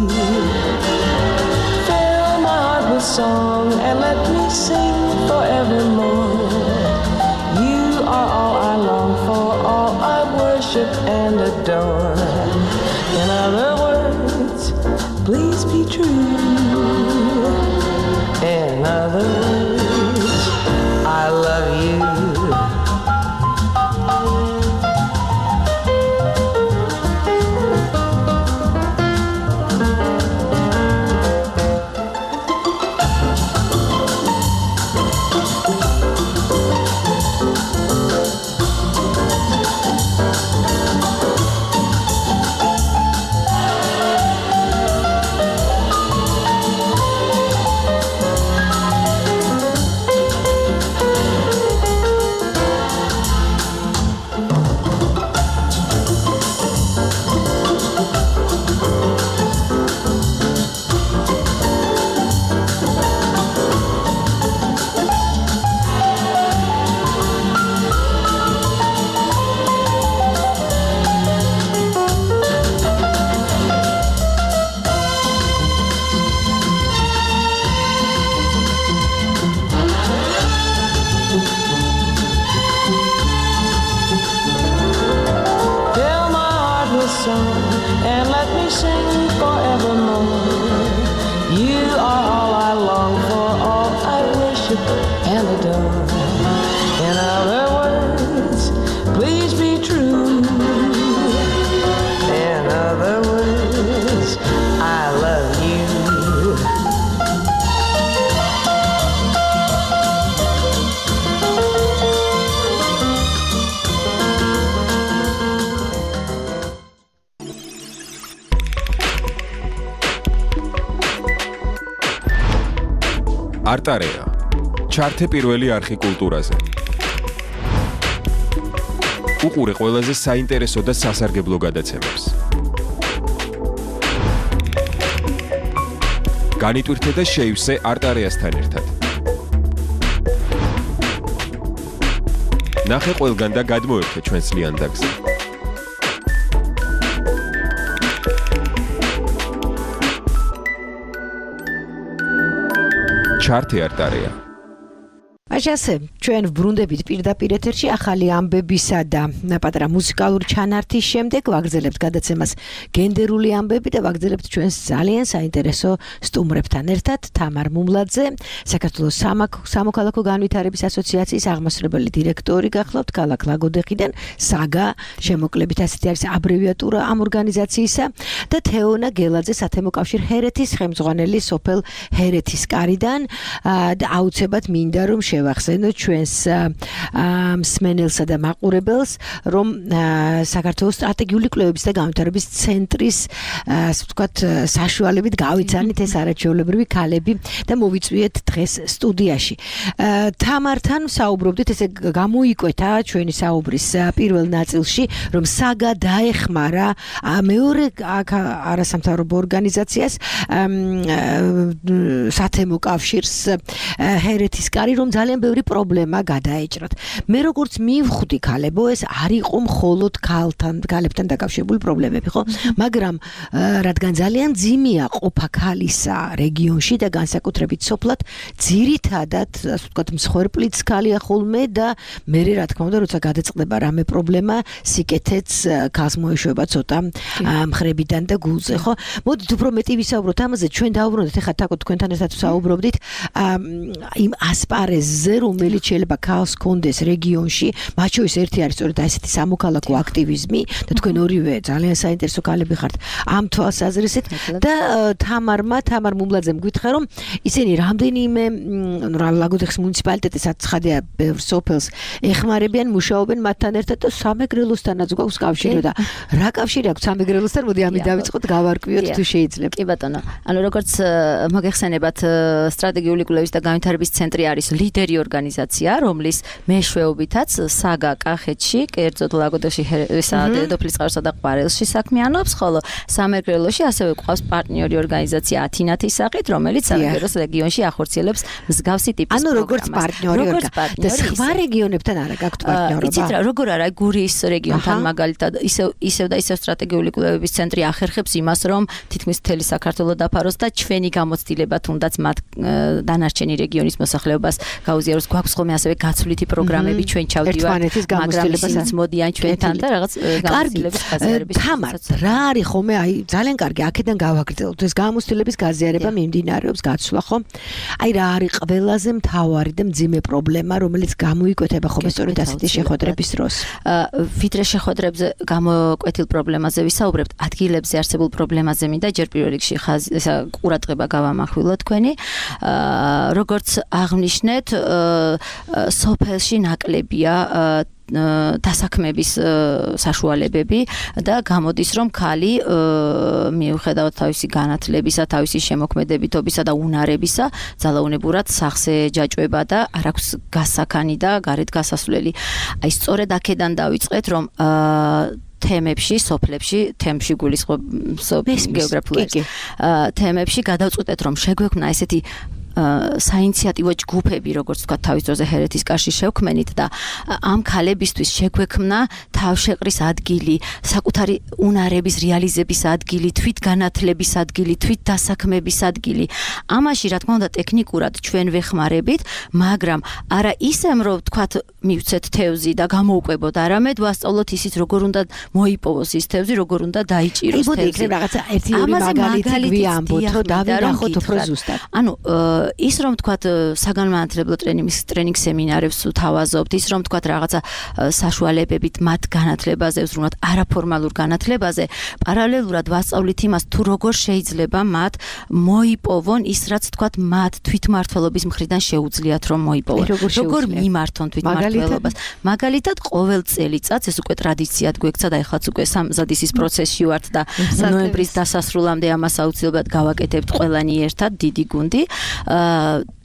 Fill my heart with song and let me sing forevermore. You are all I long for, all I worship and adore. In other words, please be true. In other words, I love you. არტარეა. ჩართე პირველი არხი კულტურაზე. უყურე ყველაზე საინტერესო და სასარგებლო გადაცემებს. განიტვირთე და შეივსე არტარეასთან ერთად. ნახე ყველგან და გადმოერთე ჩვენს ლიანდაგზე. ჩართე არტარეა. ასე ჩვენ ვბრუნდებით პირდაპირ ეთერში ახალი ამბებისა და პატარა მუსიკალური ჩანართის შემდეგ ვაგრძელებთ გადაცემას გენდერული ამბები და ვაგრძელებთ ჩვენს ძალიან საინტერესო სტუმრებთან ერთად თამარ მუმლაძე საქართველოს სამოქალაქო განვითარების ასოციაციის აღმასრულებელი დირექტორი გახლავთ ქალაქ ლაგოდეხიდან საგა შემოკლებით ასეთი არის აბრევიატურა ამ ორგანიზაციისა და თეონა გელაძე სათემო კავშირ ჰერეთის ხელმძღვანელი სოფელ ჰერეთის კარიდან და აუცილებლად მინდა რომ ვახსენოთ ჩვენს მსმენელსა და მაყურებელს, რომ საქართველოს სტრატეგიული კვლევების და განვითარების ცენტრის, ასე ვთქვათ, საშუალებით გავიცანით ეს არაჩვეულებრივი ქალები და მოვიწვიეთ დღეს სტუდიაში. თამართან საუბრობდით, ესე გამოიკვეთა ჩვენი საუბრის პირველ ნაწილში, რომ საგა დაეხმარა მეორე არასამთავრობო ორგანიზაციას სათემო კავშირს ჰერეთის კარი, რომ ძალიან ბევრი პრობლემა გადაეჭრათ. მე როგორც მივხვდი ქალებო, ეს არ იყო მხოლოდ ქალებთან დაკავშირებული პრობლემები, ხო? მაგრამ რადგან ძალიან ძიმეა ყოფა ქალისა რეგიონში და განსაკუთრებით სოფლად, ძირითადად, ასე ვთქვათ, მსხვერპლიც ქალია ხოლმე და მე რა თქმა უნდა, როცა გადაწყდება რამე პრობლემა, სიკეთეც ქალს მოეშვება ცოტა მხრებიდან და გულზე, ხო? მოდით უფრო მეტი ვისაუბროთ ამაზე, ჩვენ დავუბრუნდეთ ახლა თქვენთან ერთად ვსაუბრობდით იმ ასპარეზზე, რომელიც შეიძლება ქალს კონდეს რეგიონში, მათ შორის ერთი არის სწორედ ასეთი სამოქალაქო აქტივიზმი და თქვენ ორივე ძალიან საინტერესო ქალები ხართ ამ თვალსაზრისით და თამარ მუმლაძემ გითხრა რომ ისინი რამდენიმე ლაგოდეხის მუნიციპალიტეტის აცხადია ბევრ სოფელს ეხმარებიან, მუშაობენ მათთან ერთად და სამეგრელოსთანაც გვაქვს კავშირი და რა კავშირი აქვს სამეგრელოსთან? მოდი ამით დავიწყოთ, გავარკვიოთ თუ შეიძლება. კი ბატონო. ანუ როგორც მოგეხსენებათ, სტრატეგიული კვლევის და განვითარების ცენტრი არის ლიდერი ორგანიზაცია, რომლის მეშვეობითაც საგა კახეთში, კერძოდ ლაგოდეხში დედოფლის წყაროსა და ყვარელში საქმიანობს, ხოლო სამეგრელოში ასევე გვყავს პარტნიორი ორგანიზაცია ათინათის სახით, რომელიც სამეგრელოს რეგიონში ახორციელებს მსგავსი ტიპის პროგრამას. ანუ როგორც პარტნიორი და სხვა რეგიონებთან არა გაქვთ პარტნიორობა? იცით რა, როგორ არა, გურიის რეგიონთან მაგალითად ისევ და ისევ სტრატეგიული კვლევების ცენტრი ახერხებს იმას, რომ თითქმის მთელი საქართველო დაფაროს და ჩვენი გამოცდილება თუნდაც მათ დანარჩენი რეგიონის მოსახლეობას გაუზიაროს. გვაქვს ხოლმე ასევე გაცვლითი პროგრამები, ჩვენ ჩავდივართ, მაგრამ ისინიც მოდიან ჩვენთან და რაღაც გამოცდილების გაზიარების. თამარ, რა არის ხოლმე, აი ძალიან კარგი, აქედან გავაგრძელოთ. ეს გამოცდილების გაზიარება მიმდინარეობს, გაცვლა, ხო? აი რა არის ყველაზე მთავარი და მძიმე პრობლემა, რომელიც გამოიკვეთება ხოლმე სწორედ ასეთი შეხვედრების დროს? ვიდრე შეხვედრებზე გამოკვეთილ პრობლემაზე ვისაუბრებთ, ადგილებზე არსებულ პრობლემაზე მინდა ჯერ პირველ რიგში ყურადღება გავამახვილოთ თქვენი. როგორც აღნიშნეთ, სოფელში ნაკლებია დასაქმების საშუალებები და გამოდის რომ ქალი მიუხედავად თავისი განათლებისა, თავისი შემოქმედებითობისა და უნარებისა ძალაუნებურად სახზე ჯაჭვება და არ აქვს გასაქანი და გარეთ გასასვლელი. აი სწორედ აქედან დავიწყეთ რომ თემებში, სოფლებში, თემში გულისხმობ გეოგრაფიულ თემებში გადავწყვეტეთ რომ შეგვექმნა ესეთი საინიციატივო ჯგუფები, როგორც თქვა თავის დროზე ჰერეთის კარში შევქმენით და ამ ქალებისთვის შეგვექმნა თავშეყრის ადგილი, საკუთარი უნარების რეალიზების ადგილი, თვითგანათლების ადგილი, თვითდასაქმების ადგილი. ამაში რა თქმა უნდა ტექნიკურად ჩვენ ვეხმარებით, მაგრამ არა ისე რომ თქვათ მივცეთ თევზი და გამოუკვებოთ, არამედ ვასწავლოთ ისიც როგორ უნდა მოიპოვოს ის თევზი, როგორ უნდა დაიჭიროს თევზი. აი, მოდი, რაღაცა ერთი-ორი მაგალითი გვიამბოთ, დავინახოთ უფრო ზუსტად. ანუ ის რომ თქვათ საგანმანათლებლო ტრენინგ სემინარებს ვთავაზობთ, ის რომ თქვათ რაღაცა საშუალებებით მათ განათლებაზე, ზრუნავთ არაფორმალურ განათლებაზე, პარალელურად ვასწავლით იმას, თუ როგორ შეიძლება მათ მოიპოვონ ის, რაც თქვათ მათ თვითმმართველობის მხრიდან შეუძლიათ რომ მოიპოვონ. როგორ მიმართონ თვითმმართველობას. მაგალითად, ყოველ წელიწადს ეს უკვე ტრადიციად გვექცა და ეხლაც უკვე სამზადის ის პროცესში ვართ და ნოემბრის დასასრულამდე ამას აუცილებლად გავაკეთებთ ყველანი ერთად დიდი გუნდი.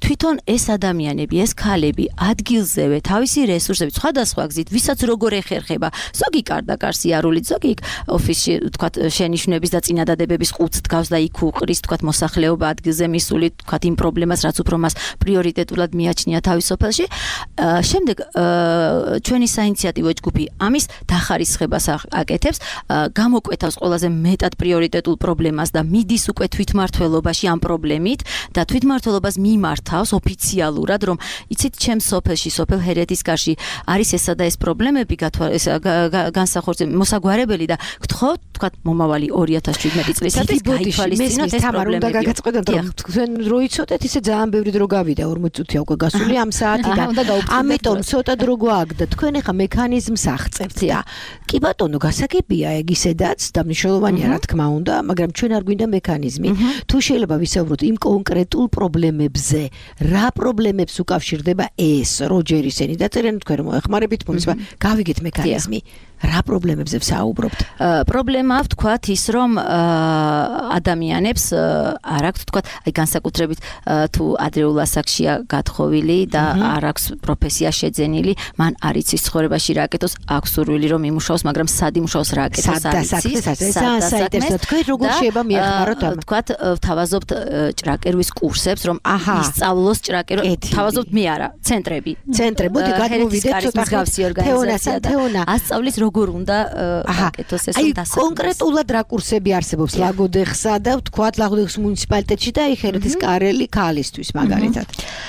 თვითონ ეს ადამიანები, ეს ქალები ადგილზევე თავისი რესურსებით სხვადასხვა გზით, ვისაც როგორ ეხერხება, ზოგი კარდაკარს იარულით, ზოგი ოფისში, თქვათ, შენიშვნების და წინადადებების ყუთს დგავს და იქ უყრის, თქვათ, მოსახლეობა ადგილზე მისული, თქვათ, იმ პრობლემას, რაც უფრო მას პრიორიტეტულად მიაჩნია თავის სოფელში. შემდეგ ჩვენი საინიციატივო ჯგუფი ამის დახარისხებას აკეთებს, გამოკვეთავს ყველაზე მეტად პრიორიტეტულ პრობლემას და მიდის უკვე თვითმმართველობაში ამ პრობლემით და თვითმმართველობას მიმართავს ოფიციალურად, რომ იცით, ჩემს სოფელში, სოფელ ჰერეთისკარში არის ესა და ეს პრობლემები განსახორციელებელი, მოსაგვარებელი და გთხოვთ, თქვათ, მომავალი 2017 წლისათვის გაითვალისწინოთ ეს პრობლემები. თქვენ რო იცოდეთ, ისე ძალიან ბევრი დრო გავიდა 40 წუთია უკვე გასული ამ საათიდან. ამიტომ ცოტა დრო გვაქვს. თქვენ ახლა მექანიზმს აღწევთ და კი ბატონო, გასაგებია ეგ ისედაც და მნიშვნელოვანია რა თქმა უნდა, მაგრამ ჩვენ არ გვინდა მექანიზმი. თუ შეიძლება ვისაუბროთ იმ კონკრეტულ პრობლემებზე, რა პრობლემებს უკავშირდება ეს როჯერისენი დაწერენ თქვენ რომ მოეხმარებით მომისმა, გავიგეთ მექანიზმი. რა პრობლემებზე ვსაუბრობთ? პრობლემა ვთქვათ ის, რომ ადამიანებს არ აქვს, თქვათ, აი განსაკუთრებით თუ ადრეულ ასაკშია გათხოვილი და არ აქვს პროფესია შეძენილი, მან არ იცის ცხოვრებაში რა აკეთოს, აქვს სურვილი რომ იმუშაოს, მაგრამ სად იმუშაოს, რა აკეთოს, არ იცის. საინტერესო, თქვენ როგორ შეიძლება მიეხმაროთ ამ? თქვათ, ვთავაზობთ ჭრაკერვის კურსებს, რომ ისწავლოს ჭრაკერვა, ვთავაზობთ მე არა, ცენტრები. მოდი გადმოვიდეთ ცოტა გავსი ორგანიზაცია და ასწავლის როგორ უნდა აკეთოს ეს დასაქმება. კონკრეტულად რა კურსები არსებობს ლაგოდეხსა და ვთქვათ ლაგოდეხის მუნიციპალიტეტში და ხერეთის კარელი ქალისთვის მაგალითად.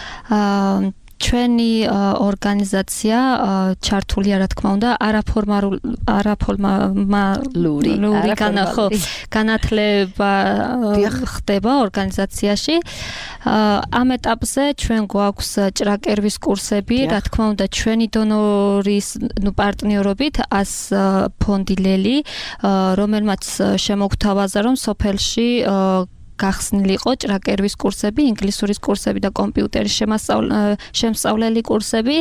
ჩვენი ორგანიზაცია ჩართულია რა თქმა უნდა არაფორმალური განათლება ხდება ორგანიზაციაში. ამ ეტაპზე ჩვენ გვაქვს ჭრაკერვის კურსები, რა თქმა უნდა ჩვენი დონორის პარტნიორობით ფონდი ლელი, რომელმაც შემოგთავაზა რომ სოფელში გახსნილი იყო ჭრაკერვის კურსები, ინგლისურის კურსები და კომპიუტერის შემსწავლელი კურსები.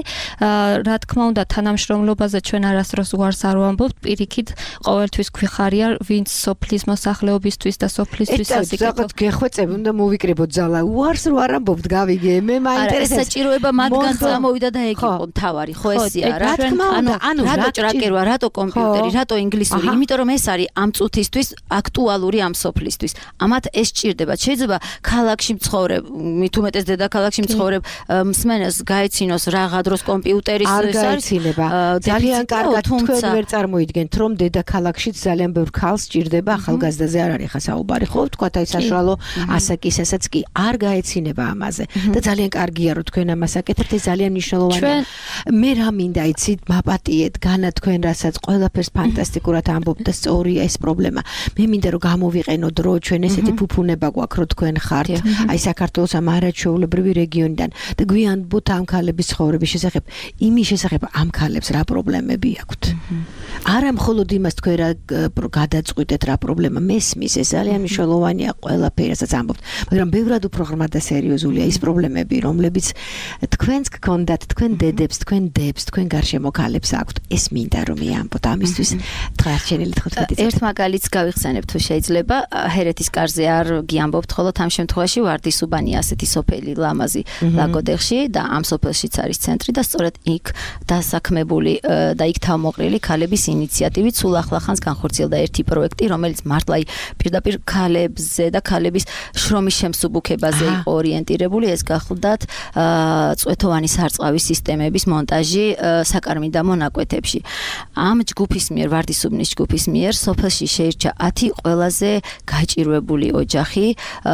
რა თქმა უნდა, თანამშრომლობაზე ჩვენ არასდროს უარს არ ვამბობთ, პირიქით ყოველთვის გვიხარია, ვინც სოფლის მოსახლეობისთვის და სოფლისთვის ასიკეთო. გეხვეწები, უნდა მოვიკრიბოთ ძალა. უარს რო არ ამბობთ, გავიგე. მე მაინტერესებს. საჭიროება მათგან წამოვიდა და ეგ იყო მთავარი, ხო ესია რა. რატო ჭრაკერვა, რატო კომპიუტერი, რატო ინგლისური? იმიტომ რომ ეს არის ამ წუთისთვის აქტუალური ამ სოფლისთვის. ამათ ეს ჭირდება. შეიძლება ქალაქში მცხოვრებ, მით უმეტეს დედაქალაქში მცხოვრებ მსმენელს გაეცინოს რაღა დროს კომპიუტერის ეს არის ძალიან კარგად თქვენ ვერ წარმოიდგენთ რომ დედაქალაქშიც ძალიან ბევრ ქალს ჭირდება ახალგაზრდაზე არ არის ხა საუბარი ხო თქვათ აი საშუალო ასაკისასაც კი არ გაეცინება ამაზე და ძალიან კარგია რომ თქვენ ამას აკეთებთ ეს ძალიან მნიშვნელოვანია მე რა მინდა იცით მაპატიეთ განა თქვენ რასაც ყველაფერს ფანტასტიკურად ამბობთ და სწორია ეს პრობლემა მე მინდა რომ გამოვიყენო დრო ჩვენ ესეთი ფუფუნება გვაქვს რომ თქვენ ხართ აი საქართველოს ამ არაჩვეულებრივი რეგიონიდან და გვიანბოთ ამ ქალების ცხოვრების შესახებ იმის შესახებ ამ ქალებს რა პრობლემები აქვთ არა მხოლოდ იმას თქვენ რა გადაწყვიტეთ რა პრობლემა მესმის ეს ძალიან მნიშვნელოვანია ყველაფერსაც ამბობთ მაგრამ ბევრად უფრო ღრმა და სერიოზულია ის პრობლემები რომლებიც თქვენს გქონდათ თქვენ დედებს თქვენ დებს თქვენ გარშემო ქალებს აქვთ ეს მინდა რომ მეამბოთ ამისთვის დღარჩენილი 15 ერთ მაგალითს გავიხსენებ თუ შეიძლება ჰერეთის კარზე არ გიამბობთ ხოლოდ ამ შემთხვევაში ვარდის უბანი ასეთი სოფელი ლამაზი ლაგოდეხში და ამ სოფელშიც არის ცენტრი და სწორედ იქ დასაქმებული და იქ თავმოყრილი ქალების ინიციატივით სულ ახლახანს განხორციელდა ერთი პროექტი რომელიც მართლა პირდაპირ ქალებზე და ქალების შრომის შემსუბუქებაზე იყო ორიენტირებული ეს გახლდათ წვეთოვანი სარწყავის სისტემების მონტაჟი საკარმიდამო ნაკვეთებში ამ ჯგუფის მიერ ვარდის უბნის ჯგუფის მიერ სოფელში შეირჩა 10 ყველაზე გაჭირვებული ოჯახი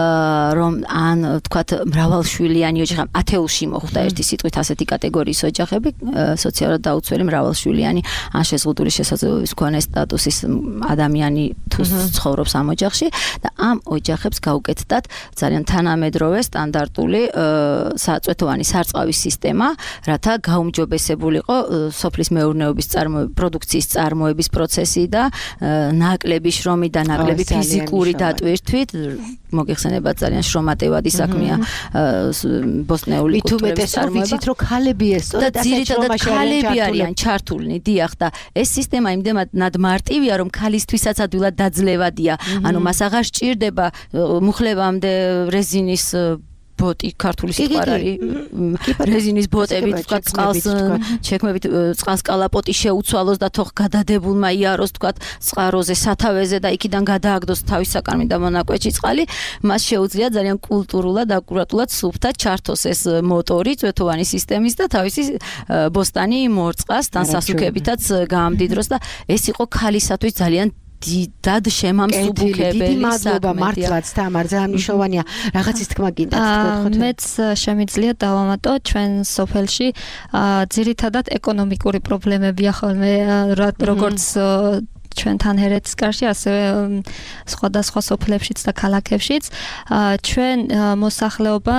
რომ ან თქვათ მრავალშვილიანი ოჯახი ათეულში მოხვდა ერთი სიტყვით ასეთი კატეგორიის ოჯახები სოციალურად დაუცველი მრავალშვილიანი ან შეზღუდული შესაძლებლობის მქონე სტატუსის ადამიანი თუ ცხოვრობს ამ ოჯახში და ამ ოჯახებს გაუკეთდათ ძალიან თანამედროვე სტანდარტული საწვეთოვანი სარწყავის სისტემა რათა გაუმჯობესებულიყო სოფლის მეურნეობის პროდუქციის წარმოების პროცესი და ნაკლები შრომი და ნაკლები ფიზიკური დატვირთვით მოგეხსენებათ ძალიან შრომატევადი საქმეა ბოსნეული კულტურის წარმოება რომ ქალები ესწორად ასეთ შრომაში არიან ჩართულნი დიახ და ეს სისტემა იმდენად მარტივია რომ ქალისთვისაც ადვილად დაძლევადია ანუ მას აღარ სჭირდება მუხლევამდე რეზინის ბოტი ქართული სიტყვა არის რეზინის ბოტები თქვა წყალს ჩექმებით წყალს კალაპოტი შეუცვალოს და თოხ გადადებულმა იაროს თქვა წყაროზე სათავეზე და იქიდან გადააგდოს თავის საკარმი და მონაკვეთში წყალი მას შეუძლია ძალიან კულტურულად აკურატულად სუფთად ჩართოს ეს მოტორი წვეთოვანი სისტემის და თავისი ბოსტანი მორწყას თან სასუქებითაც გაამდიდროს და ეს იყო ქალისათვის ძალიან დიდად შემამსუბუქებელი დიდი მადლობა მართლაც თამარ ძალიან მნიშვნელოვანია რაღაცის თქმა გინდა თქვენ მეც შემიძლია დავამატო ჩვენ სოფელში ძირითადად ეკონომიკური პრობლემებია ხოლმე როგორც ჩვენთან ერეთის კარში ასევე სხვადასხვა სოფლებშიც და ქალაქებშიც ჩვენ მოსახლეობა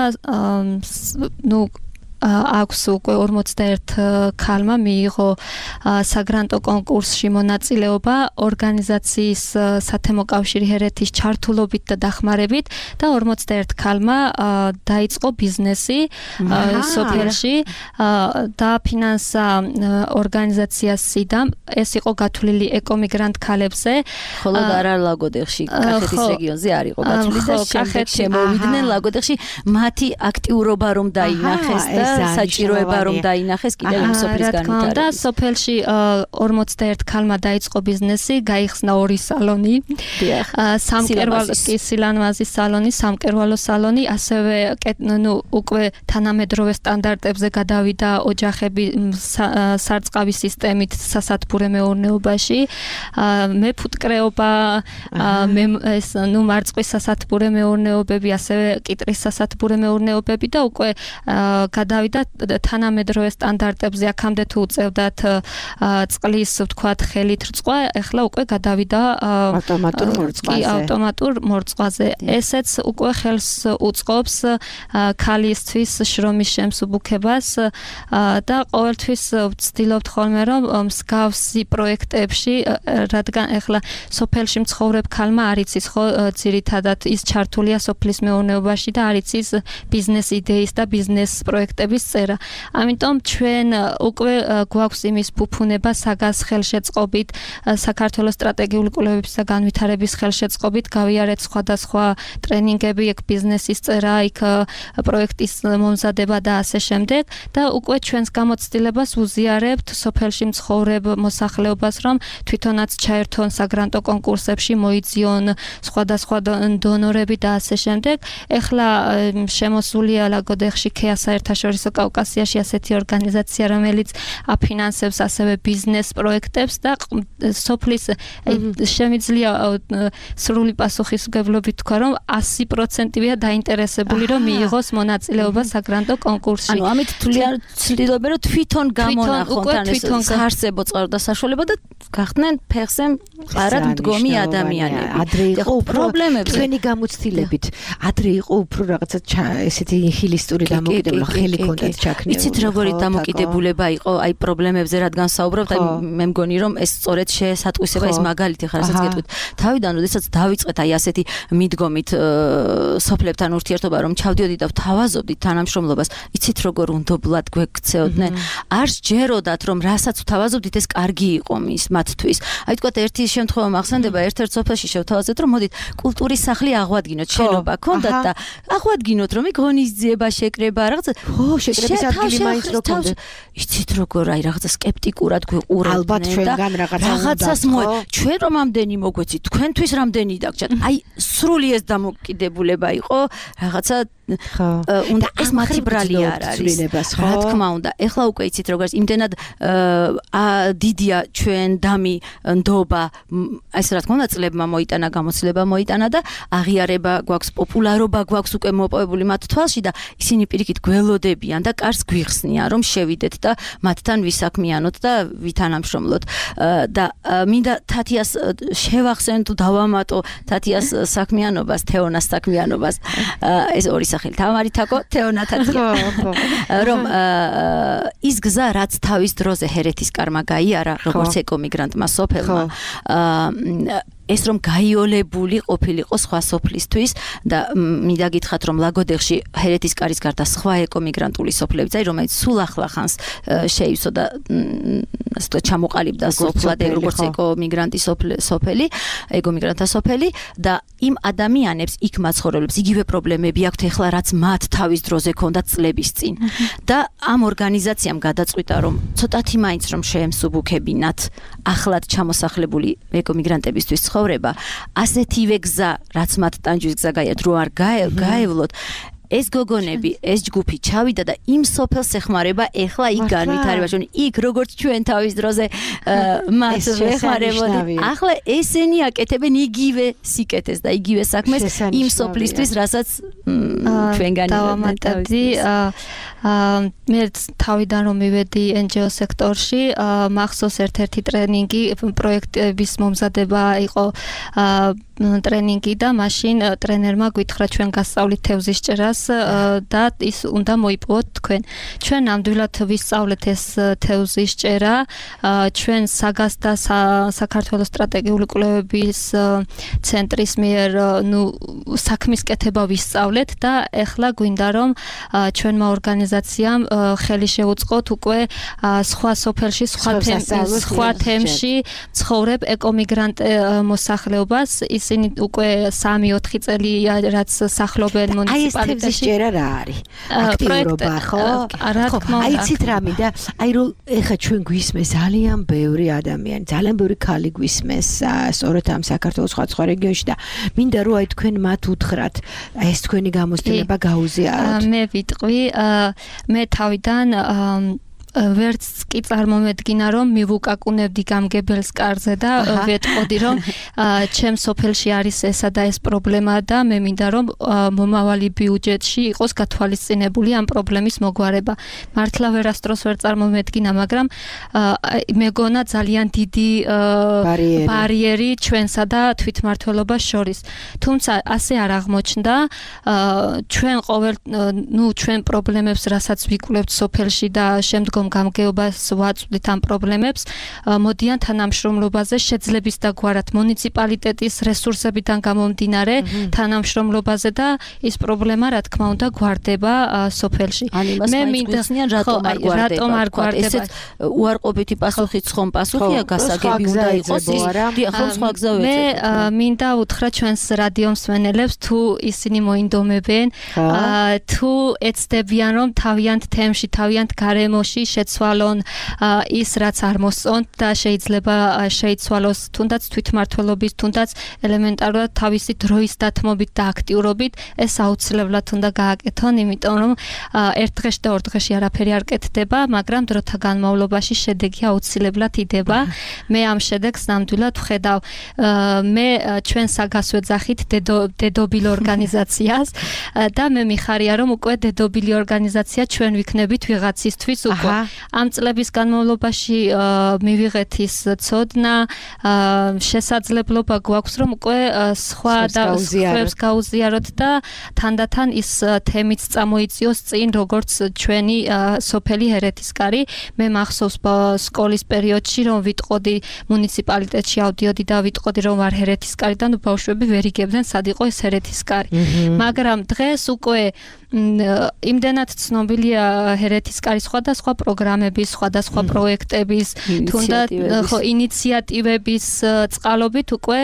აქვს უკვე 41 ქალმა მიიღო საგრანტო კონკურსში მონაწილეობა ორგანიზაციის სათემო კავშირი ერეთის ჩართულობით და დახმარებით და 41 ქალმა დაიწყო ბიზნესი სოფელში დააფინანსა ორგანიზაციას სიდამ ეს იყო გათვლილი ეკომიგრანტ ქალებზე ხოლო არა ლაგოდეხში კახეთის რეგიონზე არ იყო გათვლილი და შემდეგ შემოვიდნენ ლაგოდეხში მათი აქტიურობა რომ დაინახეს და საჭიროება რომ დაინახეს კიდევ იმ სოფლის განვითარებას. და სოფელში 41 ქალმა დაიწყო ბიზნესი, გაიხსნა 2 სალონი. სამკერვალოს სილანვაზის სალონი, სამკერვალო სალონი, ასევე უკვე თანამედროვე სტანდარტებზე გადავიდა ოჯახები სარწყავი სისტემით სასათბურე მეურნეობაში. მეფუტკრეობა, ეს მარწყვის სასათბურე მეურნეობები, ასევე კიტრის სასათბურე მეურნეობები და უკვე გადავიდა თანამედროვე სტანდარტებზე აქამდე თუ უწევდათ წყლის ვთქვათ ხელით რწყვა, ეხლა უკვე გადავიდა ავტომატურ მორწყვაზე. ესეც უკვე ხელს უწყობს ქალისთვის შრომის შემსუბუქებას და ყოველთვის ვცდილობთ ხოლმე რომ მსგავსი პროექტებში, რადგან ეხლა სოფელში მცხოვრებ ქალმა არ იცის ხო ძირითადად ის ჩართულია სოფლის მეურნეობაში და არ იცის ბიზნეს იდეის და ბიზნეს პროექტების წერა. ამიტომ ჩვენ უკვე გვაქვს იმის ფუფუნება საგას ხელშეწყობით, საქართველოს სტრატეგიული კვლევების და განვითარების ხელშეწყობით გავიარეთ სხვადასხვა ტრენინგები, იქ ბიზნესის წერა, იქ პროექტის მომზადება და ასე შემდეგ და უკვე ჩვენს გამოცდილებას უზიარებთ სოფელში მცხოვრებ მოსახლეობას, რომ თვითონაც ჩაერთონ საგრანტო კონკურსებში, მოიძიონ სხვადასხვა დონორები და ასე შემდეგ. ეხლა შემოსულია ლაგოდეხში ქეა საერთაშორისო კავკასიაში ასეთი ორგანიზაცია, რომელიც აფინანსებს ასევე ბიზნეს პროექტებს და სოფლის შემიძლია სრული პასუხისმგებლობით თქვა, რომ 100%-ია დაინტერესებული, რომ მიიღოს მონაწილეობა საგრანტო კონკურსში. ანუ ამით ცდილობენ, რომ თვითონ გამონახონ თან საარსებო წყარო და საშუალება და გახდნენ ფეხზე მყარად მდგომი ადამიანები. ადრე იყო პრობლემები თქვენი გამოცდილებით. ადრე იყო უფრო რაღაცა ესეთი ნიჰილისტური დამოკიდებულება, ხელი კონდათ ჩაქნილი. იცით როგორი დამოკიდებულება იყო აი პრობლემებზე რადგან საუბრობთ, აი მე მგონი რომ ეს სწორედ შეესატყვისება ეს მაგალითი ხარ, რასაც გეტყვით. თავიდან როდესაც დავიწყეთ აი ასეთი მიდგომით სოფლებთან ურთიერთობა რომ ჩავდიოდი და ვთავაზობდი თანამშრომლობას, იცით როგორ უნდობლად გვექცეოდნენ. არ სჯეროდათ რომ რასაც ვთავაზობდით ეს კარგი იყო მათთვის. აი თქვათ ერთი შემთხვევა მახსენდება, ერთ-ერთ სოფელში შევთავაზეთ რომ მოდით კულტურის სახლი აღვადგინოთ, შენობა ქონდათ და აღვადგინოთ რომ იქ ღონისძიება, შეკრება, რაღაცა შეკრების ადგილი მაინც რო ქონდა. იცით როგორ აი რაღაცა სკეპტიკურად გვიყურებდნენ ალბათ ჩვენგან რაღაცას ჩვენ რომ ამდენი მოგვეცით, თქვენთვის რამდენი დაგჭათ. აი სრული ეს დამოკიდებულება იყო რაღაცა უნდა ეს მათი ბრალი არ არის. რა თქმა უნდა, ეხლა უკვე იცით როგორც იმდენად დიდია ჩვენ დამი ნდობა, ეს რა თქმა უნდა წლებმა მოიტანა, გამოცდილება მოიტანა და აღიარება გვაქვს, პოპულარობა გვაქვს უკვე მოპოვებული მათ თვალში და ისინი პირიქით გველოდებიან და კარს გვიხსნიან რომ შევიდეთ და მათთან ვისაქმიანოთ და ვითანამშრომლოთ. და მინდა თათიას შევახსენ თუ დავამატო თათიას საქმიანობას, თეონას საქმიანობას. ეს ორი სახელი თამარი თაკო, თეონა თათია. რომ ის გზა რაც თავის დროზე ჰერეთის კარმა გაიარა, როგორც ეკომიგრანტმა სოფელმა, ეს რომ გაიოლებული ყოფილიყო სხვა სოფლისთვის და მინდა გითხრათ რომ ლაგოდეხში ჰერეთის კარის გარდა სხვა ეკომიგრანტული სოფლებიც არის რომელიც სულ ახლა ხანს შეივსო და ასე ჩამოყალიბდა სოფლად როგორც ეკომიგრანტი სოფელი ეკომიგრანტთა სოფელი და იმ ადამიანებს იქ მაცხოვრებლებს იგივე პრობლემები აქვთ ეხლა რაც მათ თავის დროზე ქონდათ წლების წინ და ამ ორგანიზაციამ გადაწყვიტა რომ ცოტათი მაინც რომ შეემსუბუქებინათ ახლად ჩამოსახლებული ეკომიგრანტებისთვის ცხოვრება ასეთივე გზა რაც მათ ტანჯვის გზა გაიათ რო არ გაევლოთ ეს გოგონები, ეს ჯგუფი ჩავიდა და იმ სოფელს ეხმარება ეხლა იქ განვითარება, რომ იქ როგორც ჩვენ თავის დროზე მას ეხმარებოდი. ახლა ესენი აკეთებენ იგივე სიკეთეს და იგივე საქმეს იმ სოფლისთვის, რასაც ჩვენ განვითარებდი. მე თავიდან რომ მივედი NGO სექტორში, მახსოვს ერთ-ერთი ტრენინგი, პროექტების მომზადება იყო ტრენინგი და მაშინ ტრენერმა გითხრა ჩვენ გასწავლით თევზისჭერას და ის უნდა მოიპოვოთ თქვენ. ჩვენ ნამდვილად ვისწავლეთ ეს თევზისჭერა, ჩვენ საგას და საქართველოს სტრატეგიული კვლევების ცენტრის მიერ საქმის კეთება ვისწავლეთ და ეხლა გვინდა რომ ჩვენმა ორგანიზაციამ ხელი შეუწყოთ უკვე სხვა სოფელში, სხვა თემში ცხოვრებ ეკომიგრანტ მოსახლეობას ისინი უკვე 3-4 წელია რაც სახლობენ მუნიციპალიტეტში. ეს თევზისჭერა რა არის? აქტიურობა, ხო? აიცით რამე და აი რომ ეხა ჩვენ გვისმეს ძალიან ბევრი ადამიანი, ძალიან ბევრი ქალი გვისმეს სწორედ ამ საქართველოს სხვა რეგიონში და მინდა რომ აი თქვენ მათ უთხრათ, ეს თქვენი გამოცდილება გაუზიაროთ. მე ვიტყვი, მე თავიდან ვერც კი წარმომედგინა რომ მივუკაკუნებდი გამგებელს კარზე და ვეტყოდი რომ ჩემ სოფელში არის ესა და ეს პრობლემა და მე მინდა რომ მომავალი ბიუჯეტში იყოს გათვალისწინებული ამ პრობლემის მოგვარება. მართლა ვერასდროს ვერ წარმომედგინა, მაგრამ მეგონა ძალიან დიდი ბარიერი ჩვენსა და თვითმმართველობას შორის. თუმცა ასე არ აღმოჩნდა ჩვენ ჩვენ პრობლემებს რასაც ვიკვლევთ სოფელში და შემდგომ გამგეობას ვაწვდით ამ პრობლემებს, მოდიან თანამშრომლობაზე შეძლების დაგვარად მუნიციპალიტეტის რესურსებიდან გამომდინარე თანამშრომლობაზე და ის პრობლემა რა თქმა უნდა გვარდება სოფელში. მე მინდა რატომ არ გვარდება? ესეც უარყოფითი პასუხიც ხომ პასუხია გასაგები უნდა იყოს ის ახლა სხვა გზა ვეცეთ. მე მინდა უთხრა ჩვენს რადიო მსმენელებს თუ ისინი მოინდომებენ, თუ ეცდებიან რომ თავიანთ თემში, თავიანთ გარემოში შეცვალონ ის რაც არ მოსწონთ და შეიძლება შეიცვალოს თუნდაც თვითმმართველობის, თუნდაც ელემენტარულად თავისი დროის დათმობით და აქტიურობით, ეს აუცილებლად უნდა გააკეთონ, იმიტომ რომ ერთ დღეში და ორ დღეში არაფერი არ კეთდება, მაგრამ დროთა განმავლობაში შედეგი აუცილებლად იდება. მე ამ შედეგს ნამდვილად ვხედავ. მე ჩვენ საგას ვეძახით დედობილ ორგანიზაციას და მე მიხარია რომ უკვე დედობილი ორგანიზაცია ჩვენ ვიქნებით ვიღაცისთვის უკვე. ამ წლების განმავლობაში მივიღეთ ის ცოდნა, შესაძლებლობა გვაქვს რომ უკვე სხვა და სხვებს გაუზიაროთ და თანდათან ის თემიც წამოიწიოს წინ როგორც ჩვენი სოფელი ჰერეთისკარი. მე მახსოვს სკოლის პერიოდში რომ ვიტყოდი მუნიციპალიტეტში ავდიოდი და ვიტყოდი რომ ვარ ჰერეთისკარიდან ბავშვები ვერ იგებდნენ სად იყო ეს ჰერეთისკარი. მაგრამ დღეს უკვე იმდენად ცნობილია ჰერეთისკარის სხვადასხვა პროგრამების, სხვადასხვა პროექტების, თუნდაც ინიციატივების წყალობით უკვე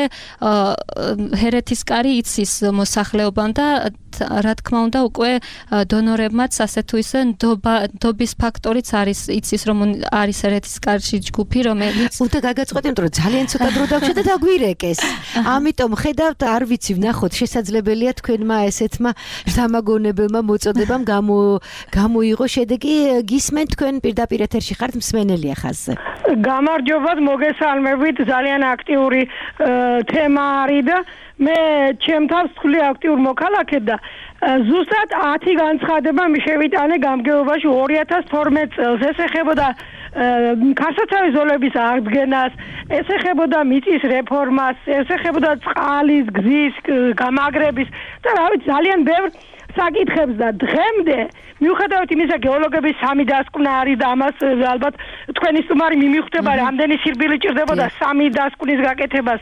ჰერეთისკარი იცის მოსახლეობამ და რა თქმა უნდა უკვე დონორებმაც ასე თუ ისე ნდობის ფაქტორიც არის, იცის რომ არის ჰერეთისკარში ჯგუფი რომელიც უნდა გაგაწყვეტენ რომ ძალიან ცოტა დრო დაგვჭირდა და დაგვირეკეს. ამიტომ ხედავთ არ ვიცი ვნახოთ შესაძლებელია თქვენმა ესეთმა სამაგონებელმა მოწოდებამ გამოიღო შედეგი. გისმენთ თქვენ პირდაპირ ეთერში ხართ მსმენელია ხაზზე. გამარჯობათ, მოგესალმებით, ძალიან აქტიური თემა არის და მე ჩემთავს ვთვლი აქტიურ მოქალაქედ და ზუსტად 10 განცხადება შევიტანე გამგეობაში 2012 წელს. ეს ეხებოდა ქარსაცავის ზოლების აღდგენას, ეს ეხებოდა მიწის რეფორმას, ეს ეხებოდა წყალის, გზის გამაგრების და რა ვიცი ძალიან ბევრ საკითხებს და დღემდე მიუხედავად იმისა გეოლოგების 3 დასკვნა არის და ამას ალბათ თქვენი სტუმარი მიმიხვდება რამდენი სირბილი ჭირდებოდა 3 დასკვნის გაკეთებას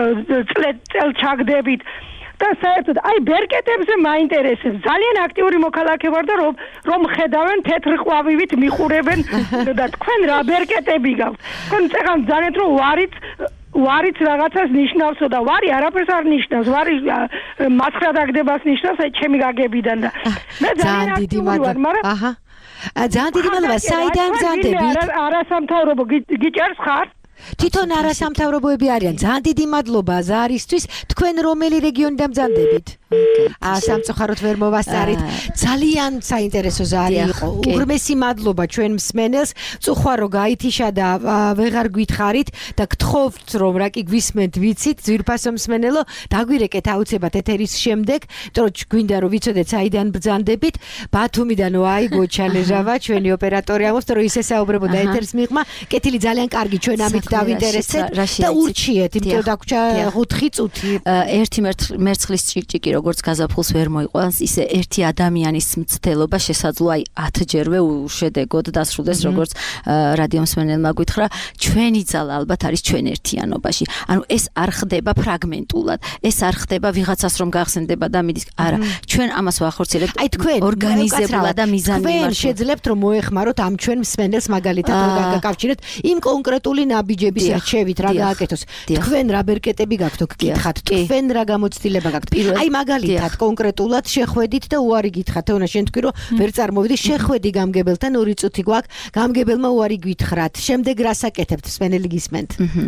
წელ ჩაგდებით და საერთოდ აი ბერკეტებზე მაინტერესებს ძალიან აქტიური მოქალაქე ვარ და რომ ხედავენ თეთრ ყვავივით მიყურებენ და თქვენ რა ბერკეტები გაქვთ თქვენ წეგან ძალიან რომ ვარიც რაღაცას ნიშნავსო და ვარი არაფერს არ ნიშნავს ვარი მაცხრა დაგდებას ნიშნავს აი ჩემი გაგებიდან და მე ძალიან აქტიური ვარ მაგრამ აჰა ძალიან დიდი მადლობა საიდან გზანდებით არასამთავრობო გიჭერს ხარ თვითონ არასამთავრობოები არიან ძალიან დიდი მადლობა ზარისთვის თქვენ რომელი რეგიონიდან ბრძანდებით სამწუხაროდ ვერ მოვასწარით ძალიან საინტერესო ზარი იყო უღრმესი მადლობა ჩვენ მსმენელს წუხვა რომ გაითიშა და ვეღარ გითხარით და გთხოვთ რომ რა კი გვისმენთ ვიცით ძვირფასო მსმენელო დაგვირეკეთ აუცილებლად ეთერის შემდეგ იმიტომ რომ გვინდა რომ ვიცოდეთ საიდან ბრძანდებით ბათუმიდან ვაი გოჩა ლეჟავა ჩვენი ოპერატორი ამბობს რომ ისე საუბრებოდა ეთერს მიღმა კეთილი ძალიან კარგი ჩვენ ამით დავინტერესდეთ და ურჩიეთ იმიტომ დაგვრჩა 4 წუთი ერთი მერცხლის ჭიკჭიკი როგორც გაზაფხულს ვერ მოიყვანს ისე ერთი ადამიანის მცდელობა შესაძლოა 10 ჯერვე უშედეგოდ დასრულდეს როგორც რადიო მსმენელმა გითხრა ჩვენი ძალა ალბათ არის ჩვენ ერთიანობაში ანუ ეს არ ხდება ფრაგმენტულად ეს არ ხდება ვიღაცას რომ გახსენდება და მიდის არა ჩვენ ამას ვახორციელებთ აი თქვენ ორგანიზებულად და მიზანმიმართულად თქვენ შეძლებთ რომ მოეხმაროთ ამ ჩვენ მსმენელს მაგალითად რომ გაგაკავშირეთ იმ კონკრეტული ნაბიჯების რჩევით რა გააკეთოს თქვენ რა ბერკეტები გაქვთ გკითხათ თქვენ რა გამოცდილება გაქვთ აი მაგალითად კონკრეტულად შეხვედით და უარი გითხრათ თეონა შენ თქვი რომ ვერ წარმოვიდი შეხვედი გამგებელთან 2 წუთი გვაქვს გამგებელმა უარი გითხრათ შემდეგ რას აკეთებთ მსმენელი გისმენთ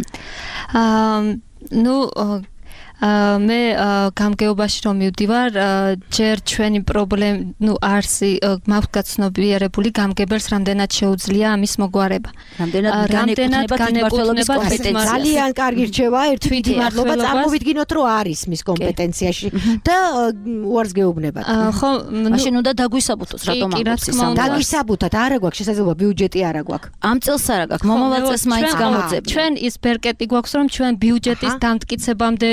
ნუ მე გამგეობაში რომ მივდივარ ჯერ ჩვენი პრობლემა ნუ არსი მაქვს გაცნობიერებული გამგებელს რამდენად შეუძლია ამის მოგვარება რამდენად განეკუთვნება კომპეტენციას ძალიან კარგი რჩევა ერთი მადლობა წარმოვიდგინოთ რომ არის მის კომპეტენციაში და უარს გეუბნებათ ხო მაშინ უნდა დაგვისაბუთოს რატომ ამბობს ის დაგვისაბუთოთ არა გვაქვს შესაძლებლობა ბიუჯეტი არა გვაქვს ამ წელს არა გაქვს მომავალ წელს მაინც გამოძებნ ჩვენ ის ბერკეტი გვაქვს რომ ჩვენ ბიუჯეტის დამტკიცებამდე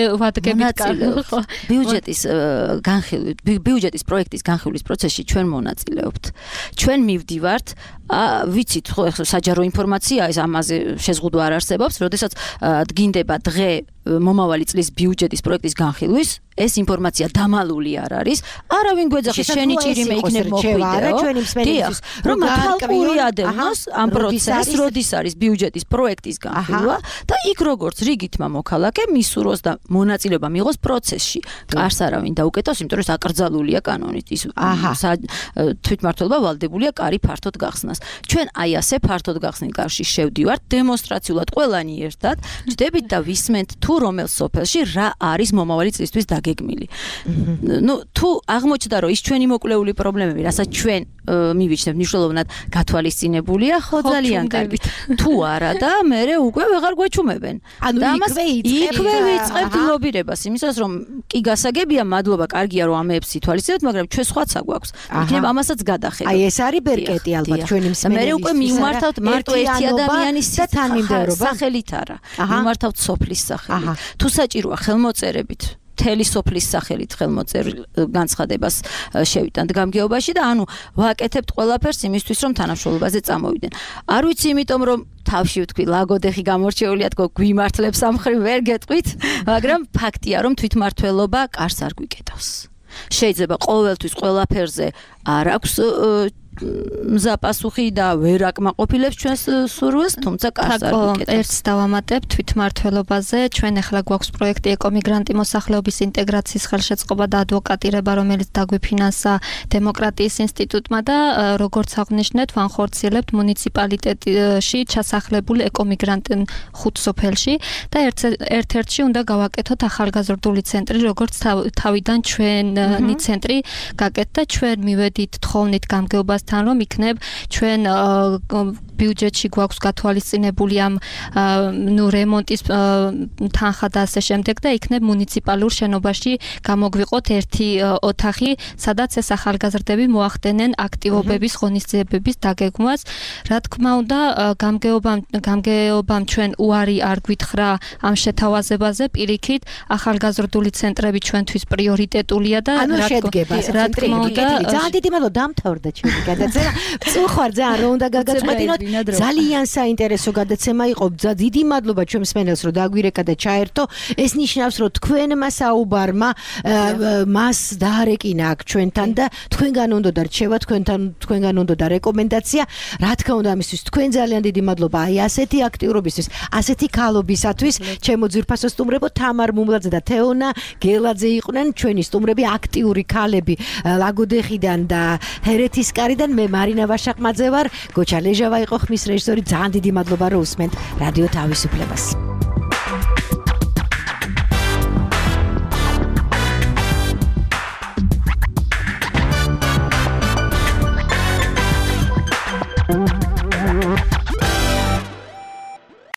ბიუჯეტის პროექტის განხილვის პროცესში ჩვენ მონაწილეობთ. ჩვენ მივდივართ, ვიცით ხო ახლა საჯარო ინფორმაცია ეს ამაზე შეზღუდვა არ არსებობს, როდესაც დგინდება დღე მომავალი წლის ბიუჯეტის პროექტის განხილვის ეს ინფორმაცია დამალული არ არის. არავინ გვეძახის შენი ჭირიმე იქნებ მოხვიდეო. რომ თალყური ადევნოს ამ პროცესს, როდის არის ბიუჯეტის პროექტის განხილვა და იქ როგორც რიგითმა მოქალაქე მისურვოს და მონაწილეობა მიიღოს პროცესში. კარს არავინ დაუკეტოს, იმიტომ რომ აკრძალულია კანონით ის თვითმმართველობა ვალდებულია კარი ფართოდ გახსნას. ჩვენ აი ასე ფართოდ გახსნილ კარში შევდივართ დემონსტრაციულად ყველანი ერთად, ჯდებით და ვისმენთ თუ რომელ სოფელში რა არის მომავალი წლისთვის გეგმილი. ნუ თუ აღმოჩნდა რომ ის ჩვენი მოკლეული პრობლემები, რასაც ჩვენ მივიჩნევთ მნიშვნელოვნად გათვალისწინებულია, ხო ძალიან კარგი. თუ არა და მე უკვე ვეღარ გვეჩუმებენ. ანუ იქვე ვიწყებთ ლობირებას, იმისას რომ კი გასაგებია, მადლობა, კარგია რომ ამეებს ითვალისწინებთ, მაგრამ ჩვენ სხვაცა გვაქვს. იქნებ ამასაც გადახედოთ. აი ეს არის ბერკეტი ალბათ ჩვენი მსმენელისთვის. მე უკვე მიმართავთ მარტო ერთი ადამიანის სახელით არა. მიმართავთ სოფლის სახელით. თუ საჭიროა ხელმოწერებით მთელი სოფლის სახელით ხელმოწერილ განცხადებას შევიტანთ გამგეობაში და ანუ ვაკეთებთ ყველაფერს იმისთვის რომ თანამშრომლობაზე წამოვიდნენ. არ ვიცი იმიტომ რომ თავში ვთქვი ლაგოდეხი გამორჩეულია თქო გვიმართლებს ამ მხრივ ვერ გეტყვით, მაგრამ ფაქტია რომ თვითმმართველობა კარს არ გვიკეტავს. შეიძლება ყოველთვის ყველაფერზე არ აქვს მზაპასუხი და ვერ აკმაყოფილებს ჩვენს სურვილს, თუმცა კარს არ გვიკეთებს. ერთს დავამატებ თვითმმართველობაზე, ჩვენ ახლა გვაქვს პროექტი ეკომიგრანტი მოსახლეობის ინტეგრაციის ხელშეწყობა და ადვოკატირება, რომელიც დაგვიფინანსა დემოკრატიის ინსტიტუტმა და როგორც აღნიშნეთ, ვანხორციელებთ მუნიციპალიტეტში ჩასახლებულ ეკომიგრანტ 5 სოფელში და ერთ-ერთში უნდა გავაკეთოთ ახალგაზრდული ცენტრი, როგორც თავიდან ჩვენი ცენტრი გაკეთდა, ჩვენ მივედით თხოვნით გამგეობას იმასთან, რომ იქნებ ჩვენ ბიუჯეტში გვაქვს გათვალისწინებული ამ რემონტის თანხა და ასე შემდეგ და იქნებ მუნიციპალურ შენობაში გამოგვიყოთ ერთი ოთახი, სადაც ეს ახალგაზრდები მოახდენენ აქტივობების ღონისძიებების დაგეგმვას. Რა თქმა უნდა, გამგეობამ ჩვენ უარი არ გვითხრა ამ შეთავაზებაზე, პირიქით, ახალგაზრდული ცენტრები ჩვენთვის პრიორიტეტულია და რა თქმა უნდა, ძალიან დიდი მადლობა დამთავრდა ჩვენი გადაცემა. წუხარ ძალიან რომ უნდა გაგაწყვეტინოთ. ძალიან საინტერესო გადაცემა იყო. დიდი მადლობა ჩვენ მსმენელს რომ დაგვირეკა და ჩაერთო. ეს ნიშნავს რომ თქვენმა საუბარმა მას დაარეკინა აქ ჩვენთან და თქვენგან უნდა რჩევა, თქვენგან უნდა რეკომენდაცია. რა თქმა უნდა ამისთვის თქვენ ძალიან დიდი მადლობა აი ასეთი აქტიურობისთვის, ასეთი ქალობისათვის. ჩემო ძვირფასო სტუმრებო, თამარ მუმლაძე და თეონა გელაძე იყვნენ ჩვენი სტუმრები, აქტიური ქალები ლაგოდეხიდან და ჰერეთისკარიდან. მე მარინა ვაშაყმაძე ვარ, გოჩა ლეჟავა იყო ხმის რეჟისორი. ძალიან დიდი მადლობა რომ უსმენთ რადიო თავისუფლებას.